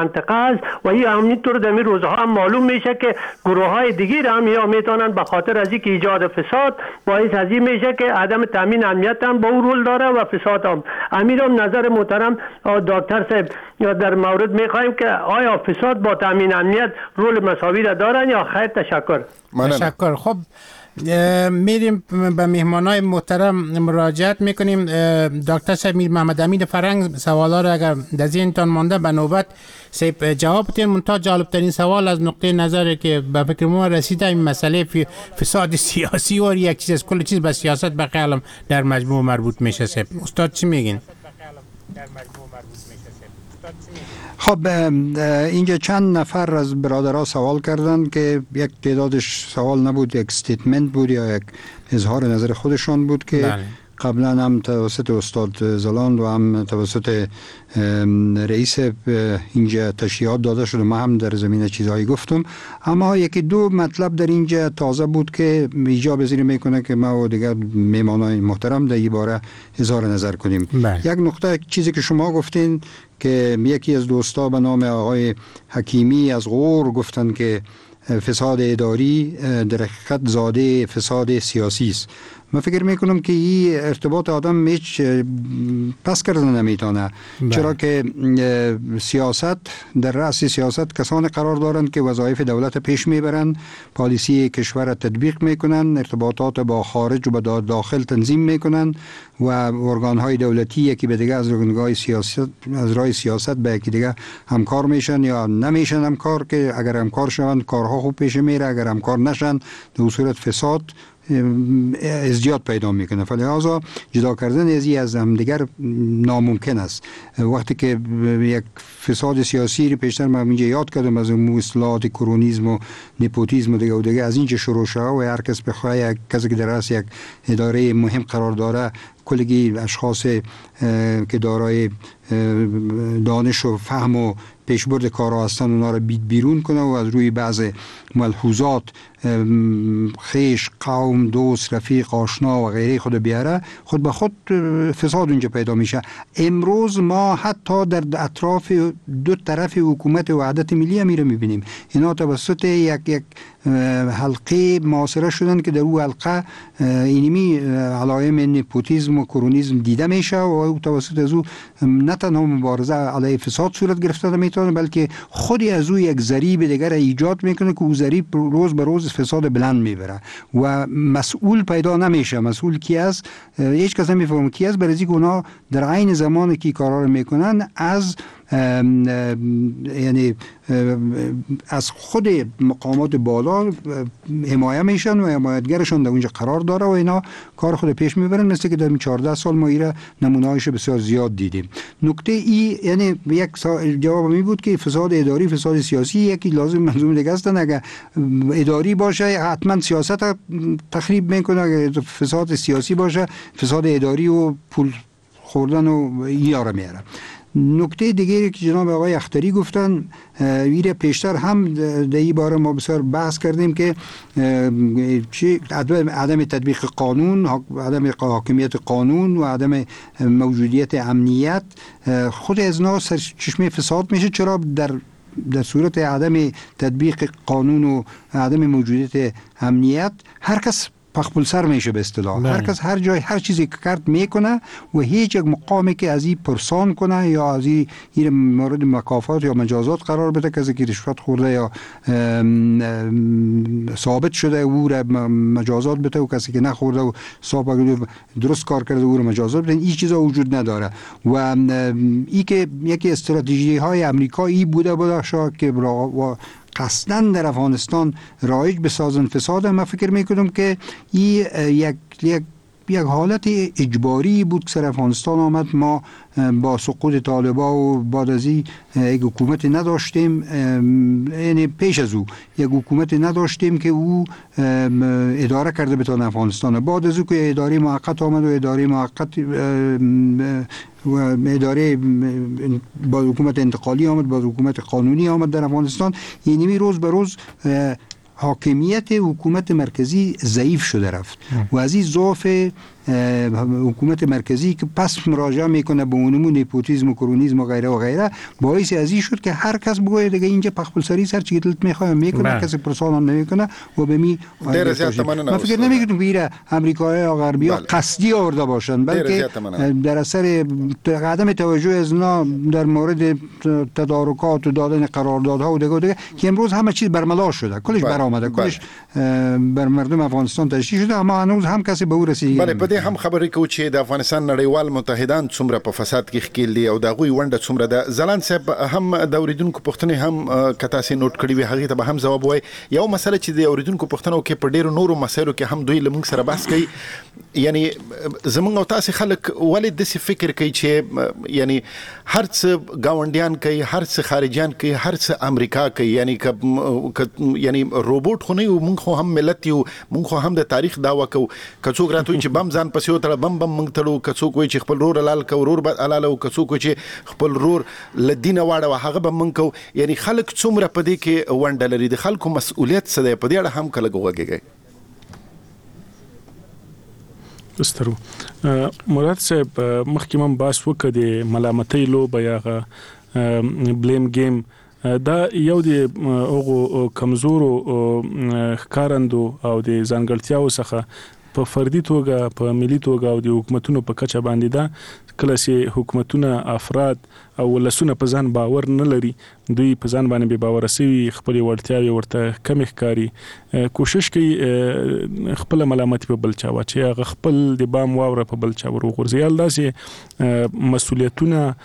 است و این همینطور در این روزها هم معلوم میشه که گروه های دیگر هم یا میتونن به خاطر از اینکه ایجاد فساد باعث از این میشه که عدم تامین امنیت هم با رول داره و فساد هم. امیرم نظر محترم دکتر صاحب در مورد میخوایم که آیا فساد با تامین امنیت رول مساوی دارن یا خیر؟ تشکر. تشکر. خب میریم به مهمانای محترم مراجعت میکنیم. دکتر صاحب میر محمد امین فرنگ سوالا را اگر در ذهنتان مانده به نوبت صاحب جواب بدین. منتها جالب ترین سوال از نقطه نظر که به فکر ما رسیده این مسئله فساد سیاسی و یک چیز از کل چیز به سیاست به خیالم در مجموع مربوط میشه. صاحب استاد چی میگین؟ خب اینجا چند نفر از برادرها سوال کردن که یک تعدادش سوال نبود، یک استیتمنت بود یا یک اظهار نظر خودشان بود که بله. قبلا هم توسط استاد زلان و هم توسط رئیس اینجا تشریحات داده شد، ما هم در زمینه چیزهایی گفتم، اما یکی دو مطلب در اینجا تازه بود که ایجاب پذیر میکنه که ما و دیگر میمانای محترم در این باره اظهار نظر کنیم. بله. یک نقطه چیزی که شما گفتین که یکی از دوستا به نام آقای حکیمی از غور گفتن که فساد اداری در حقیقت زاده فساد سیاسی است. من فکر میکنم که این ارتباط آدم هیچ پس کردن نمیتونه، چرا که سیاست در رأس سیاست کسان قرار دارند که وظایف دولت پیش میبرند، پالیسی کشور تطبیق میکنند، ارتباطات با خارج و با داخل تنظیم میکنند و ارگانهای دولتی یکی به دیگه از ارگانهای سیاست از راه سیاست به یکی دیگه همکار میشن یا نمیشن همکار، که اگر همکار شوند کارها خوب پیش میره، اگر همکار نشن در صورت فساد ازدیاد پیدا میکنه. فلذا جدا کردن از این از هم دیگر ناممکن است. وقتی که یک فساد سیاسی رو پیشتر من اینجا یاد کردم از اون اصطلاحات کرونیسم و نپوتیسم و دیگه و دیگه از اینجا شروع شده و هر کس بخواه یک کسی که در رأس یک اداره مهم قرار داره کلگی اشخاص که دارای دانش و فهم و پیشبرد کارها هستن اونا رو بید بیرون کنه و از روی بعض ملحوظات خیش، قوم، دوست، رفیق، آشنا و غیره خود بیاره، خود به خود فساد اونجا پیدا میشه. امروز ما حتی در اطراف دو طرف حکومت وحدت ملی هم میره میبینیم اینا توسط یک یک حلقه معاصره شدن که در اون حلقه اینمی علائم نپوتیسم و کرونیسم دیده میشه و توسط از او نه تنها مبارزه علیه فساد صورت گرفته نمیتونه بلکه خودی از او یک ضریب دیگر ایجاد میکنه که او ضریب روز به روز فساد بلند میبره و مسئول پیدا نمیشه. مسئول کی است؟ هیچ کس نمیفهمه کی است، برای اینکه اونا در عین زمانی که کارا رو میکنن از ام ام یعنی از خود مقامات بالا حمایه میشن و حمایتگرشون در اونجا قرار داره و اینا کار خود پیش میبرن، مثل که در چهارده سال ما ایره نمونه‌هاش بسیار زیاد دیدیم. نکته ای یعنی یک جواب می بود که فساد اداری فساد سیاسی یکی لازم منظوم دیگه است، اگه اداری باشه حتما سیاست تخریب میکنه، اگه فساد سیاسی باشه فساد اداری و پول خوردن و یاره میاره. نکته دیگری که جناب آقای اختری گفتن ویره پیشتر هم در این باره ما بسیار بحث کردیم که عدم تطبیق قانون، عدم حاکمیت قانون و عدم موجودیت امنیت خود از اینا سرچشمه فساد میشه. چرا در در صورت عدم تطبیق قانون و عدم موجودیت امنیت هر کس پخپل سر میشه به اصطلاح، هر کس هر جای هر چیزی که کرد میکنه و هیچ یک مقامی که از این پرسان کنه یا از این مورد مکافات یا مجازات قرار بده، کسی که رشوت خورده یا ثابت شده او را مجازات بده و کسی که نخورده و ثابت درست کار کرده او را مجازات بده. این چیزا وجود نداره و این که یکی استراتژی های امریکایی بوده بوده شاید که و قصداً در افغانستان رایج بسازن فساد. من فکر میکنم که این یک یک یک حالت اجباری بود که سر افغانستان آمد. ما با سقوط طالبان و بعد از این یک حکومت نداشتیم، یعنی پیش از او یک حکومت نداشتیم که او اداره کرده بتونه افغانستان. بعد از او که اداره موقت آمد و اداره موقت و اداره با حکومت انتقالی آمد، با حکومت قانونی آمد در افغانستان، یعنی روز به روز حاکمیت حکومت مرکزی ضعیف شده رفت و از این ضعف حکومت مرکزی که پس مراجعه میکنه به علوم نپوتیسم و کرونیسم و غیره و غیره، باعث ازی شد که هر کس بگوید دیگه اینجا پخپلسری سر چی دلت میخواد میکنه، کسی پرسان هم نمیکنه و به می من فکر نمیکنم بیره امریکایی یا غربی ها قصدی آورده باشن، بلکه در اثر عدم توجه از اونا در مورد تدارکات و دادن قراردادها و دیگه دیگه که امروز همه چیز برملا شده، کلش برآمده، کلش بر مردم افغانستان تشریح شده، اما هنوز هم کسی به او رسیدگی بله. په دې هم خبرې کوو چې د افغانستان نړیوال متحدان څومره په فساد کې ښکېل دي او د هغوی ونډه څومره ده. ځلاند صاحب هم د اورېدونکو پوښتنې هم که تاسې نوټ کړي وي هغې ته به هم ځواب ووایي. یو مسله چې د اورېدونکو پوښتنو کې په ډېرو نورو مسایلو کې هم دوی له موږ سره بحث کوي، یعنی زموږ او تاسې خلک ولې داسې فکر کوي چې یعنی هر څه ګاونډیان کوي، هر څه خارجیان کوي، هر څه امریکا کوي، یعنی که یعنی روبوټ خو نه یو، موږ خو هم ملت یو، موږ خو هم د تاریخ دعوه کوو. که څوک راته وایي چې بم ځان پسې وتړه بم بم موږ تړو، که څوک وایي چې خپل رور حلال کوو رور به حلاله وو، که څوک وایي چې خپل رور له دینه واړوه هغه به موږ کوو. یعنی خلک څومره په دې کې ونډه لري، د خلکو مسؤلیت څه دی، په دې اړه هم کله وغږیږئ. سترو مراد صاحب مخکې من بحث وکړ د ملامتۍ لوبه یا بلیم گیم، دا یو د هغو کمزورو ښکارندو او د ځانګړتیاو څخه په فردي توګه په ملي توګه او د حکومتونو په کچه باندې ده. کله چې حکومتونه افراد او ولسونه په ځان باور نه لري، دوی په ځان باندې بې باوره سوي، خپلې وړتیاوې ورته کمې ښکاري، کوشش کوي خپله ملامتي په بل چا واچوي، هغه خپل د بام واوره په بل چا ور وغورځوي. یا داسې مسؤلیتونه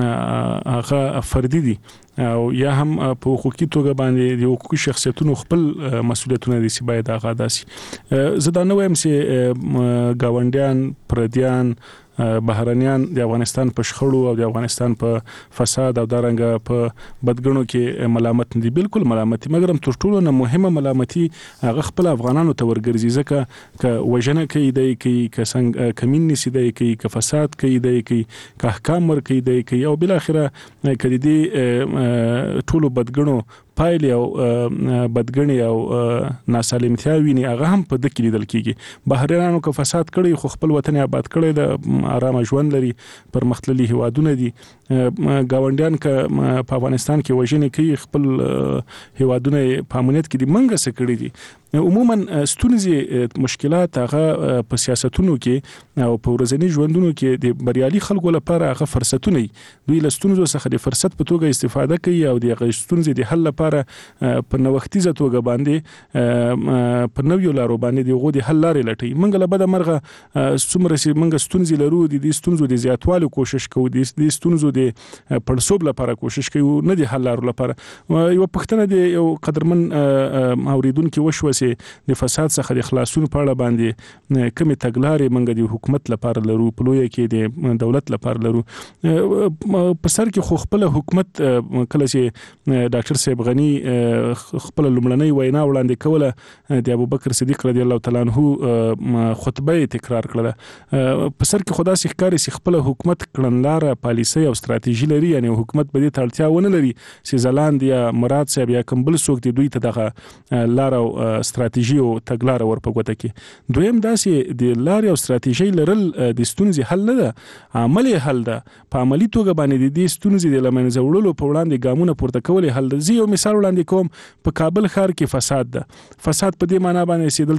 هغه فردي دي او یا هم په حقوقي توګه باندې د حقوقي شخصیتونو خپل مسؤلیتونه دي چې باید هغه داسي. زه دا نه وایم چې ګاونډیان پردیان بهرنیان د افغانستان په شخړو او د افغانستان په فساد او دارنګه په بدګنو کې ملامت دي، بالکل ملامتي، مګر تر ټولو نه مهمه ملامتي هغه خپل افغانانو ته ورګرځي، ځکه که وژنه کوي دی کوي، که څنګه کمین نیسي دی کوي، که فساد کوي دی کوي، که احکام ورکوي دی کوي، او بل اخره که د دې ټولو بدګنو پایلې او بدګنی او ناسالمتیا ویني، هغه هم په دې کې لیدل کیږي. بهرنیانو که فساد کړي خو خپل وطن آباد کړي، د آرام ژوند لري، پرمختللي هیوادونه دي. ګاونډیان که په افغانستان کې وژنې کوي، خپل هیوادونه په امنیت کې دي، منګه څه کړي دي. عموما ستونزې مشکلات هغه په سیاستونو کې او په ورځني ژوندونو کې د بریالي خلکو لپاره هغه فرصتونه، دوی له ستونزو څخه د فرصت په توګه استفاده کوي او د هغه ستونزې د حل لپاره په نوښتیزه توګه باندې په نویو لارو باندې د هغو د حل لارې لټوي. موږ له بده مرغه څومره چې موږ ستونزې لرو، د دې ستونزو د زیاتوالي کوشش کوو، د دې ستونزو د پړسوب لپاره کوشش کوو، نه د حل لارو لپاره. یوه پوښتنه د یو قدرمن اورېدونکي وشوه چې د فساد څخه د خلاصون په اړه باندې کومې تګلارې موږ د حکومت لپاره لرو، په لویه کې د دولت لپاره لرو. په سر کې خو خپل حکومت کله چې ډاکټر صاحب غني خپل لومړنۍ وینا وړاندې کوله، د ابوبکر صدیق رضی الله تعالی عنه خطبه تکرار کړله. په سر کې خدا سي ښکاري چې خپل حکومت کړنلاره پالیسي او ستراتیژي لري، یعنی حکومت به دې ته اړتیا ونه لري چې ځلاند یا مراد صاحب یا کوم بل څوک دی دوی ته دغه لار او ستراتیژي او تګلاره ورپګوته کې. دویم داسې د لارې او ستراتیژي لرل د ستونزې حل نه ده، عملي حل ده. په عملي توګه باندې د دې ستونزې د له منځه وړلو په وړاندې ګامونه پورته کول حل ده. زه یو مثال وړاندې کوم، په کابل ښار کې فساد ده. فساد په دې معنا باندې چې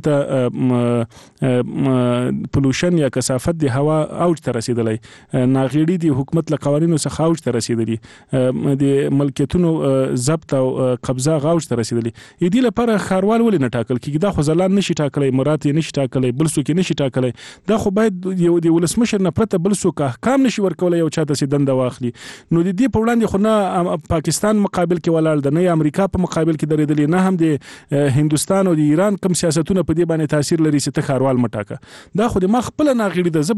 دلته پولوشن یا کثافت د هوا اوج ته رسیدلی، ناغېړي د حکومت له قوانینو څخه اوج ته رسیدلی، د ملکیتونو ضبط او قبضه اوج ته رسیدلی. دې لپاره ښاروال ولې نه ټاکل کیږي؟ دا خو ځلان نشي ټاکلی، مراد یې نشي ټاکلی، بل څوک یې نشي ټاکلی. دا خو باید یو د ولسمشر نه پرته بل څوک احکام نشي ورکولی یو چاته چې دنده واخلي. نو د دې په وړاندې خو نه پاکستان مقابل کې ولاړ ده، نه امریکا په مقابل کې درېدلی، نه هم د هندوستان او د ایران کوم سیاستونه په دې باندې تاثیر لري چې ته ښاروال مه ټاکه. دا خو د ما خپله ناغېړي ده. زه باید اول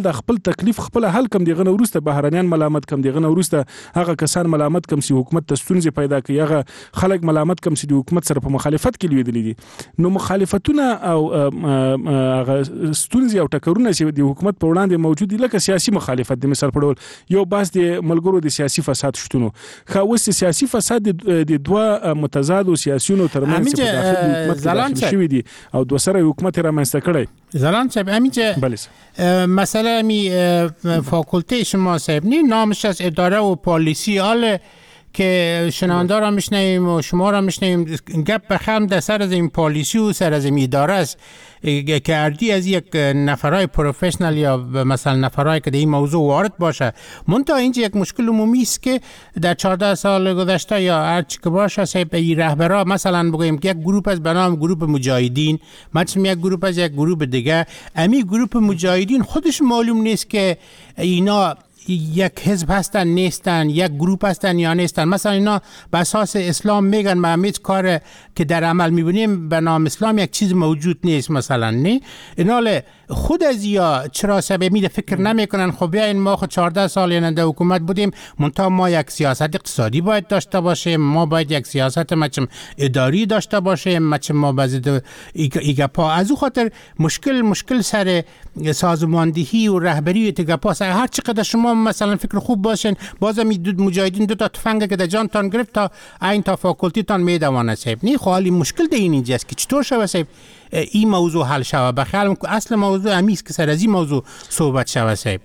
د خپل تکلیف خپل حل کم دغه نورسته بهرانيان ملامت کم دغه نورسته هغه کسان ملامت کم چې حکومت ته ستونزې پیدا کوي هغه خلک ملامت کم چې د حکومت سره په مخالفت کې لیدلې دي نو مخالفتونه او هغه ستونزې او ټکرونه چې د حکومت په وړاندې موجود دي لکه سیاسي مخالفت د مثال په ډول یو باس د ملګرو د سیاسي فساد شتونو خو اوس سیاسي فساد د دوه متضاد سیاسيونو ترمنځ په داخل حکومت کې شوی دي او دوه سره حکومت را منځته کړی زلان صاحب همینجا مسئله می فاکولته شما صاحب نی نامش از اداره و پالیسی آله که شنونده را میشنیم و شما را میشنیم گپ بخم در سر از این پالیسی و سر از این اداره است که اردی از یک نفرای پروفشنال یا مثلا نفرای که در این موضوع وارد باشه منتها اینجا یک مشکل عمومی است که در چهارده سال گذشته یا هر چی که باشه صاحب این رهبرا مثلا بگویم که یک گروه از به نام گروه مجاهدین مثلا یک گروه از یک گروه دیگه امی گروه مجاهدین خودش معلوم نیست که اینا یک حزب هستن نیستن یک گروپ هستن یا نیستن مثلا اینا به اساس اسلام میگن محمد کار که در عمل میبینیم به نام اسلام یک چیز موجود نیست مثلا نه اینا خود از یا چرا سبب فکر نمیکنن خب بیاین ما خود چهارده سال یعنی در حکومت بودیم منتها ما یک سیاست اقتصادی باید داشته باشیم ما باید یک سیاست مچم اداری داشته باشیم مچم ما بزد ایگا پا از او خاطر مشکل مشکل سر سازماندهی و رهبری ایگا پا سر هر چقدر شما مثلا فکر خوب باشین بازم دو مجاهدین دو تا تفنگ که در جانتان گرفت تا این تا فاکولتی تان میدوانه صاحب نی خالی مشکل ده این اینجاست که چطور شوه صاحب این موضوع حل شوه بخیال اصل موضوع امیست که سر از این موضوع صحبت شوه صاحب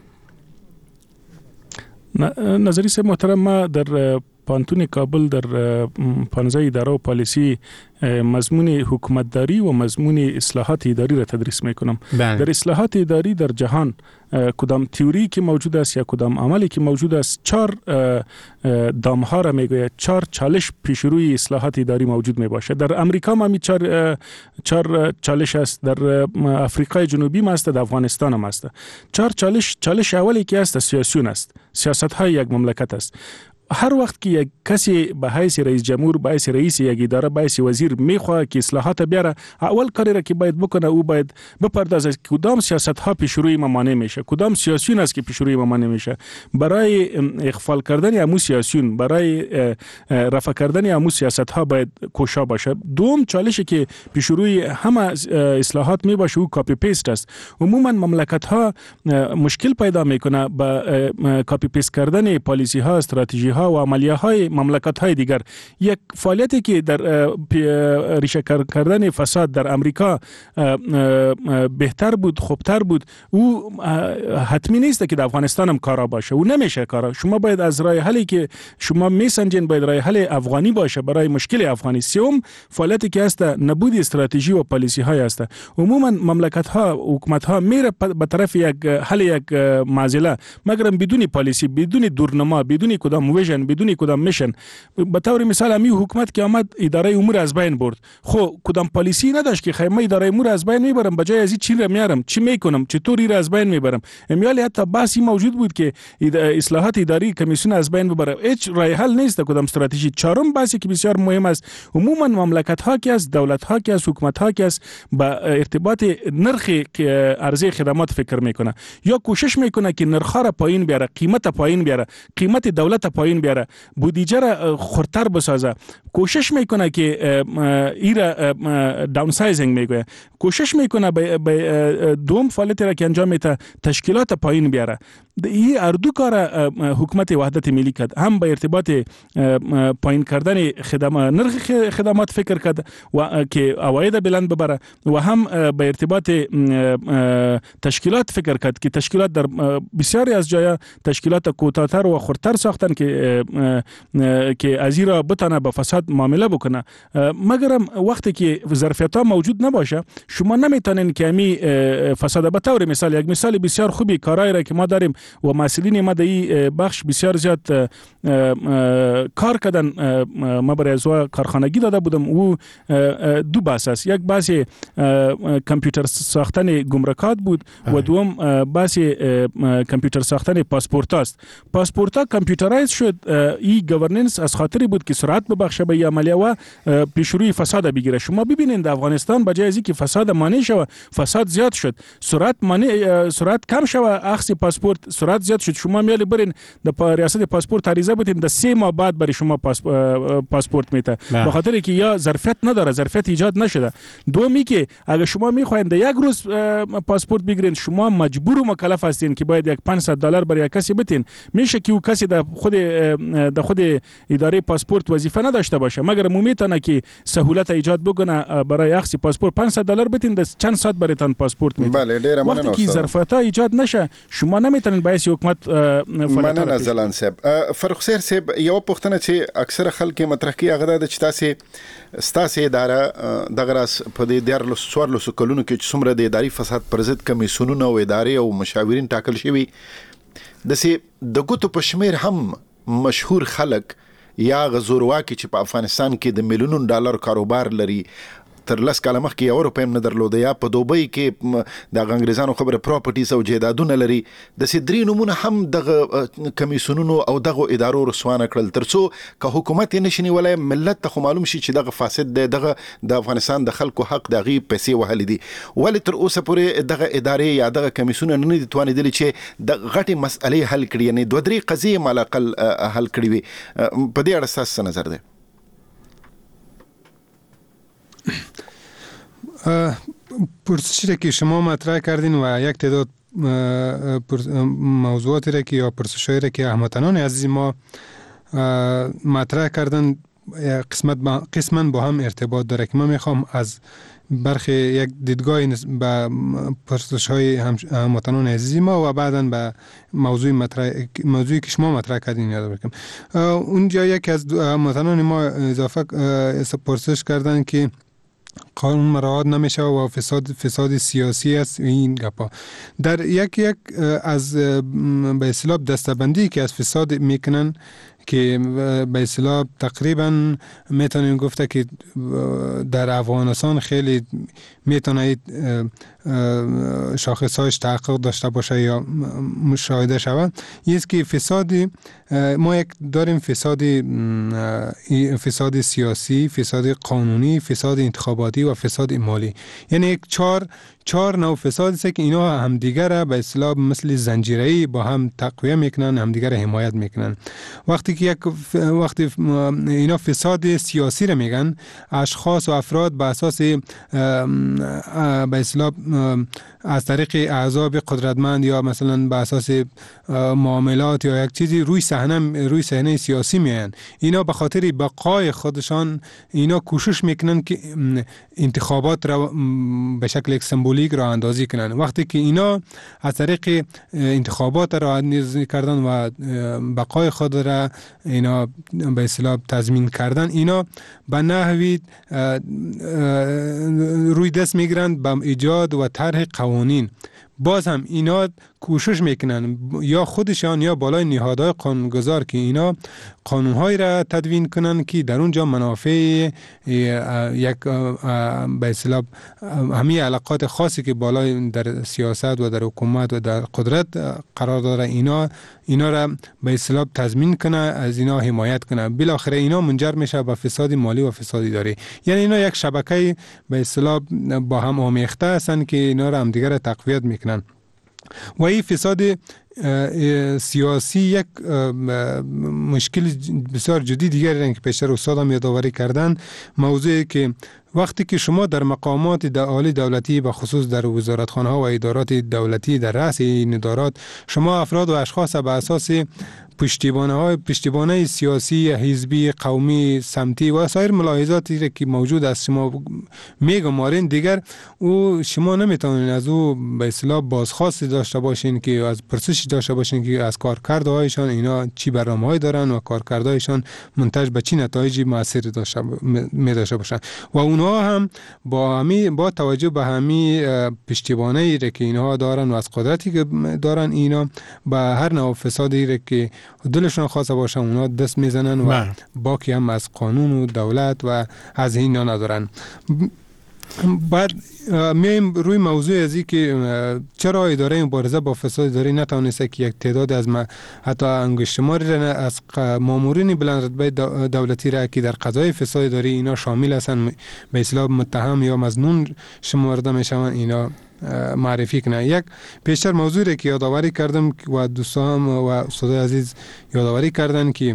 نظری صاحب محترم ما در پانتون کابل در پانزده اداره و پالیسی مضمون حکومتداری و مضمون اصلاحات اداری را تدریس میکنم در اصلاحات اداری در جهان کدام تئوری که موجود است یا کدام عملی که موجود است چهار دامها را میگوید چهار چالش پیش روی اصلاحات اداری موجود می باشد در امریکا ما می چهار چهار چالش است در افریقای جنوبی ما است در افغانستان هم است چهار چالش چالش اولی که است سیاسیون است سیاست های یک مملکت است هر وقت که یک کسی به حیث رئیس جمهور به حیث رئیس یک اداره به حیث وزیر میخواد که اصلاحات بیاره اول کاری را که باید بکنه او باید بپردازه کدام سیاست ها پیش روی ما مانع میشه کدام سیاسیون است که پیش روی ما مانع میشه برای اغفال کردن امو سیاسیون برای رفع کردن امو سیاست ها باید کوشا باشه دوم چالشی که پیش روی همه اصلاحات می باشه او کاپی پیست است عموما مملکت ها مشکل پیدا میکنه با کاپی پیست کردن پالیسی ها استراتژی ها و عملیه های مملکت های دیگر یک فعالیتی که در ریشه کردن فساد در امریکا بهتر بود خوبتر بود او حتمی نیست که در افغانستان هم کارا باشه او نمیشه کارا شما باید از راه حلی که شما میسنجین باید راه حل افغانی باشه برای مشکل افغانی سوم فعالیتی که است نبود استراتژی و پالیسی های است عموما مملکت ها حکومت ها میره به طرف یک حل یک معضله مگر بدون پالیسی بدون دورنما بدون کدام ویژن بدون کدام میشن به طور مثال امی حکومت که آمد اداره امور از بین برد خو کدام پالیسی نداشت که خیمه اداره امور از بین میبرم بجای از چی را میارم چی میکنم چطوری را از بین میبرم امیالی حتی بحثی موجود بود که اصلاحات اداری کمیسیون از بین ببره هیچ راه حل نیست کدام استراتژی چهارم بحثی که بسیار مهم است عموما مملکت ها که از دولت ها که از حکومت ها که از با ارتباط نرخ عرضه خدمات فکر میکنه یا کوشش میکنه که نرخ را پایین بیاره قیمت پایین بیاره قیمت دولت پایین بیاره بودجه را خردتر بسازه کوشش میکنه که ایرا داون سایزینگ میگه کوشش میکنه به دوم فعالیت را که انجام میده تشکیلات پایین بیاره این اردو کار حکومت وحدت ملی کرد هم به ارتباط پایین کردن خدمات نرخ خدمات فکر کرد و که عواید بلند ببره و هم به ارتباط تشکیلات فکر کرد که تشکیلات در بسیاری از جای تشکیلات کوتاه‌تر و خردتر ساختن که که از ایرا بتونه با فساد معامله بکنه مگرم وقتی که ظرفیت ها موجود نباشه شما نمیتونین که می فساد به طور مثال یک مثال بسیار خوبی کارایی را که ما داریم و مسئولین ما در این بخش بسیار زیاد کار کردن ما برای ازوا کارخانگی داده بودم او دو بحث است یک بحث کامپیوتر ساختن گمرکات بود و دوم بحث کامپیوتر ساختن پاسپورت است پاسپورت ها کامپیوترایز شد شد این گورننس از خاطری بود که سرعت ببخشه به عملیه و پیشروی فساد بگیره. شما ببینید در افغانستان بجای از اینکه فساد مانع شود فساد زیاد شد، سرعت مانع سرعت کم شود، اخذ پاسپورت سرعت زیاد شد. شما میالی برین در ریاست پاسپورت عریضه بدین، در سه ماه بعد برای شما پاسپورت میته، به خاطر که یا ظرفیت نداره، ظرفیت ایجاد نشده. دومی که اگر شما میخواین در یک روز پاسپورت بگیرین شما مجبور و مکلف هستین که باید یک پانصد دلار برای کسی بتین. میشه که او کسی در خود در خود اداره پاسپورت وظیفه نداشته باشه، مگر مو میتونه که سهولت ایجاد بکنه برای اخذ پاسپورت پانصد دلار بتین در چند ساعت برایتان پاسپورت میده. بله ډیر مننه. وقتی که ظرفیت ایجاد نشه شما نمیتونین باید حکومت مننه زلان صاحب. فرخ صاحب یو پوښتنه چې اکثر خلک مطرح کوي هغه د چې تاسو ستاسو اداره دغه راس په دې دیار لسوار لسو کلونو کې چې څومره د اداري فساد پر ضد کمیسیونونه او ادارې او مشاورین ټاکل شوي د سي د ګوتو په شمیر هم مشهور خلک یا غزورواکي چې په افغانستان کې د میلیونونو ډالر کاروبار لري تر لس کاله مخکې یو روپۍ هم نه درلوده، یا په دوبۍ کې د انګریزانو خبره پراپرټیز او جایدادونه لري. داسې درې نومونه هم دغه کمیسیونونو او دغه ادارو رسوانه کړل تر څو که حکومت یې نشي نیولی ملت ته خو معلوم شي چې دغه فاسد دی، دغه د افغانستان د خلکو حق د هغې پیسې وهلې دي. ولې تر اوسه پورې دغه ادارې یا دغه کمیسیونونه نه دي توانېدلي چې د غټې مسئلې حل کړي، یعنې دوه درې قضیې مالاقل حل کړي وي؟ په دې اړه ستاسو څه نظر دی؟ پرسشی را که شما مطرح کردین و یک تعداد موضوعاتی را که یا پرسشایی را که هموطنان عزیز ما مطرح کردن قسمت با قسماً با هم ارتباط داره که من میخوام از برخی یک دیدگاه به پرسش‌های هموطنان عزیز ما و بعداً به موضوع مطرح موضوعی که شما مطرح کردین یاد بکنم. اونجا یک از هموطنان ما اضافه پرسش کردن که قانون مراعات نمیشه و فساد فساد سیاسی است. این گپا در یک یک از به اصطلاح دسته‌بندی که از فساد میکنن که به اصطلاح تقریبا میتونیم گفته که در افغانستان خیلی میتونه شاخصهایش تحقق داشته باشه یا مشاهده شود. یه که فسادی ما یک داریم فساد فساد سیاسی، فساد قانونی، فساد انتخاباتی و فساد مالی. یعنی یک چهار چهار نوع فساد است که اینا همدیگر به اصطلاح مثل زنجیره‌ای با هم تقویه میکنن، همدیگر حمایت میکنن. وقتی که یک وقتی اینا فساد سیاسی رو میگن، اشخاص و افراد به اساس به اصطلاح از طریق احزاب قدرتمند یا مثلا به اساس معاملات یا یک چیزی روی صحنه روی صحنه سیاسی میان، اینا به خاطر بقای خودشان اینا کوشش میکنن که انتخابات را به شکل یک سمبولیک راه اندازی کنن. وقتی که اینا از طریق انتخابات راه اندازی کردن و بقای خود را اینا به اصطلاح تضمین کردن، اینا به نحوی روی دست میگیرند به ایجاد و طرح قوانین. باز هم اینا کوشش میکنن یا خودشان یا بالای نهادهای قانونگذار که اینا قانونهایی را تدوین کنن که در اونجا منافع یک به اصطلاح همه علاقات خاصی که بالای در سیاست و در حکومت و در قدرت قرار داره اینا اینا را به اصطلاح تضمین کنه، از اینا حمایت کنه. بالاخره اینا منجر میشه به فساد مالی و فساد اداری. یعنی اینا یک شبکه به اصطلاح با هم آمیخته هستند که اینا را هم دیگر تقویت میکنن. و این فساد سیاسی یک مشکل بسیار جدی دیگری که پیشتر استاد هم یادآوری کردن، موضوعی که وقتی که شما در مقامات عالی دولتی به خصوص در وزارتخانه ها و ادارات دولتی در رأس این ادارات شما افراد و اشخاص به اساس پشتیبانه های پشتیبانه سیاسی، حزبی، قومی، سمتی و سایر ملاحظاتی که موجود است شما میگمارین، دیگر او شما نمیتونین از او به اصطلاح بازخواست داشته باشین که از پرسش داشته باشین که از کارکردهایشان اینا چی برنامه‌ای دارن و کارکردهایشان منتج به چی نتایجی موثر داشته می داشته باشن. و اونها هم با همی با توجه به همی پشتیبانه‌ای که اینها دارن و از قدرتی که دارن اینا به هر نوع فسادی که دلشون خواسته باشه اونا دست میزنن و باقی هم از قانون و دولت و از اینا ندارن. بعد میایم روی موضوع ازی که چرا اداره مبارزه با فساد اداری نتوانسته که یک تعداد از ما حتی انگشتماری را از مامورین بلند رتبه دولتی را که در قضای فساد اداری اینا شامل هستند به اصطلاح متهم یا مظنون شمرده میشوند اینا معرفی کنه. یک پیشتر موضوعی را که یادآوری کردم و دوستان و استاد عزیز یادآوری کردن که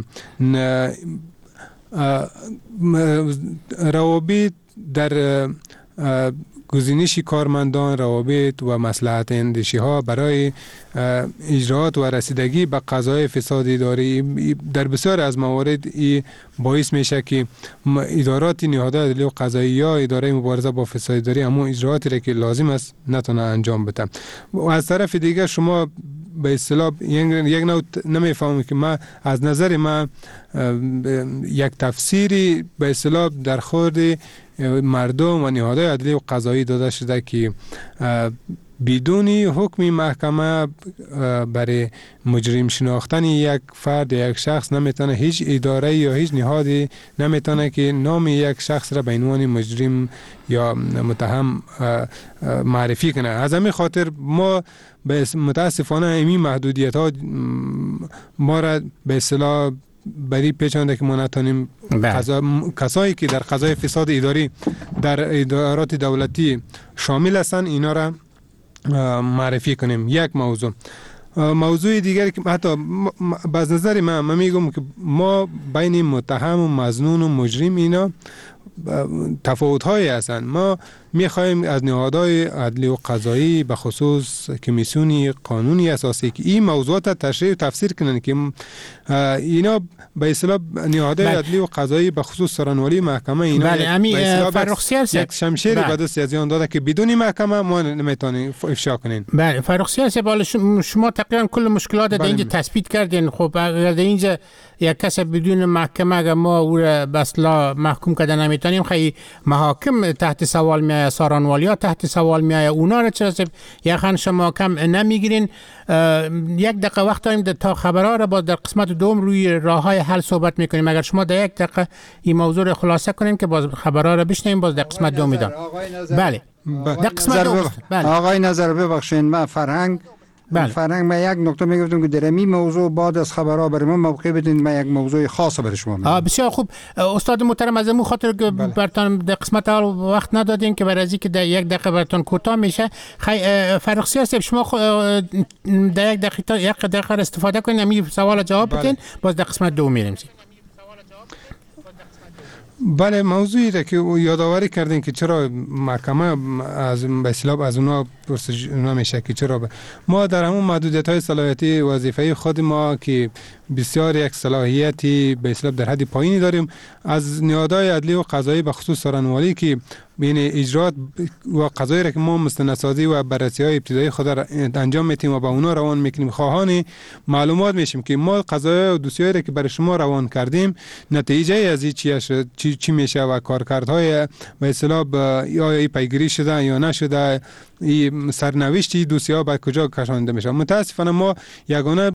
روابط در گزینش کارمندان، روابط و مصلحت اندیشی ها برای اجراات و رسیدگی به قضای فساد اداری در بسیار از موارد ای باعث میشه که ادارات نهادهای عدلی و قضایی یا اداره مبارزه با فساد اداری همون اجرااتی را که لازم است نتونه انجام بده. و از طرف دیگه شما به اصطلاح یک نوع نمیفهمم که ما از نظر ما یک تفسیری به اصطلاح در خورد مردم و نهادهای عدلی و قضایی داده شده که بدون حکم محکمه برای مجرم شناختن یک فرد یک شخص نمیتونه هیچ اداره یا هیچ نهادی نمیتونه که نام یک شخص را به عنوان مجرم یا متهم معرفی کنه. از همین خاطر ما متاسفانه این محدودیت ها ما را به اصطلاح برای پیچانده که ما نتونیم کسایی که در قضای فساد اداری در ادارات دولتی شامل هستند اینا را معرفی کنیم. یک موضوع موضوع دیگری که حتی باز نظر من من میگم که ما بین متهم و مظنون و مجرم اینا تفاوت هایی هستند. ما میخوایم از نهادهای عدلی و قضایی به خصوص کمیسیون قانونی اساسی که این موضوعات تشریح و تفسیر کنن که اینا به اصطلاح نهادهای عدلی و قضایی به خصوص سرانوالی محکمه اینا بله فرخ سیاسی یک شمشیر به دست از آن داده که بدون محکمه ما نمیتونیم افشا کنیم. بله فرخ سیاسی بالا شما تقریبا کل مشکلات در اینجا تثبیت کردین. خب اگر در اینجا یک کس بدون محکمه اگر ما او را به اصطلاح محکوم کردن نمیتونیم خیلی محاکم تحت سوال میآید، سارانوالی ها تحت سوال میآید. اونا را چرا یخن شما کم نمیگیرین؟ یک دقیقه وقت داریم تا خبرها را با در قسمت دوم روی راههای حل صحبت میکنیم. اگر شما در یک دقیقه این موضوع را خلاصه کنین که باز خبرها را بشنویم باز در قسمت دوم میدم. بله در قسمت دوم. بله آقای نظر ببخشید من فرهنگ بله. فرهنگ من یک نکته میگفتم که در این موضوع بعد از خبرها برای من موقع بدین من یک موضوع خاص برای شما میگم. بسیار خوب استاد محترم از امو خاطر که بله. براتون در قسمت اول وقت ندادین که برای از اینکه در یک دقیقه براتون کوتاه میشه خی فرخ سیاسی شما در یک دقیقه یک دقیقه استفاده کنین همین سوال جواب بدین بله. باز در قسمت دوم میریم. بله موضوعی را که یادآوری کردین که چرا محکمه از به اصطلاح از اونا پرسش نمیشه که چرا ب... ما در همون محدودیت‌های صلاحیتی وظیفه‌ای خود ما که بسیار یک صلاحیتی به اصطلاح در حد پایینی داریم از نهادهای عدلی و قضایی به خصوص سرانوالی که بین اجرات و قضایی را که ما مستندسازی و بررسی‌های ابتدایی خود را انجام میتیم و با اونا روان میکنیم خواهان معلومات میشیم که ما قضایا و دوسیایی را که برای شما روان کردیم نتیجه از این چی چی, چی میشه و کارکردهای به اصطلاح یا پیگیری شده یا نشده این سرنوشتی دوسیه ها به کجا کشانده میشه. متاسفانه ما یگانه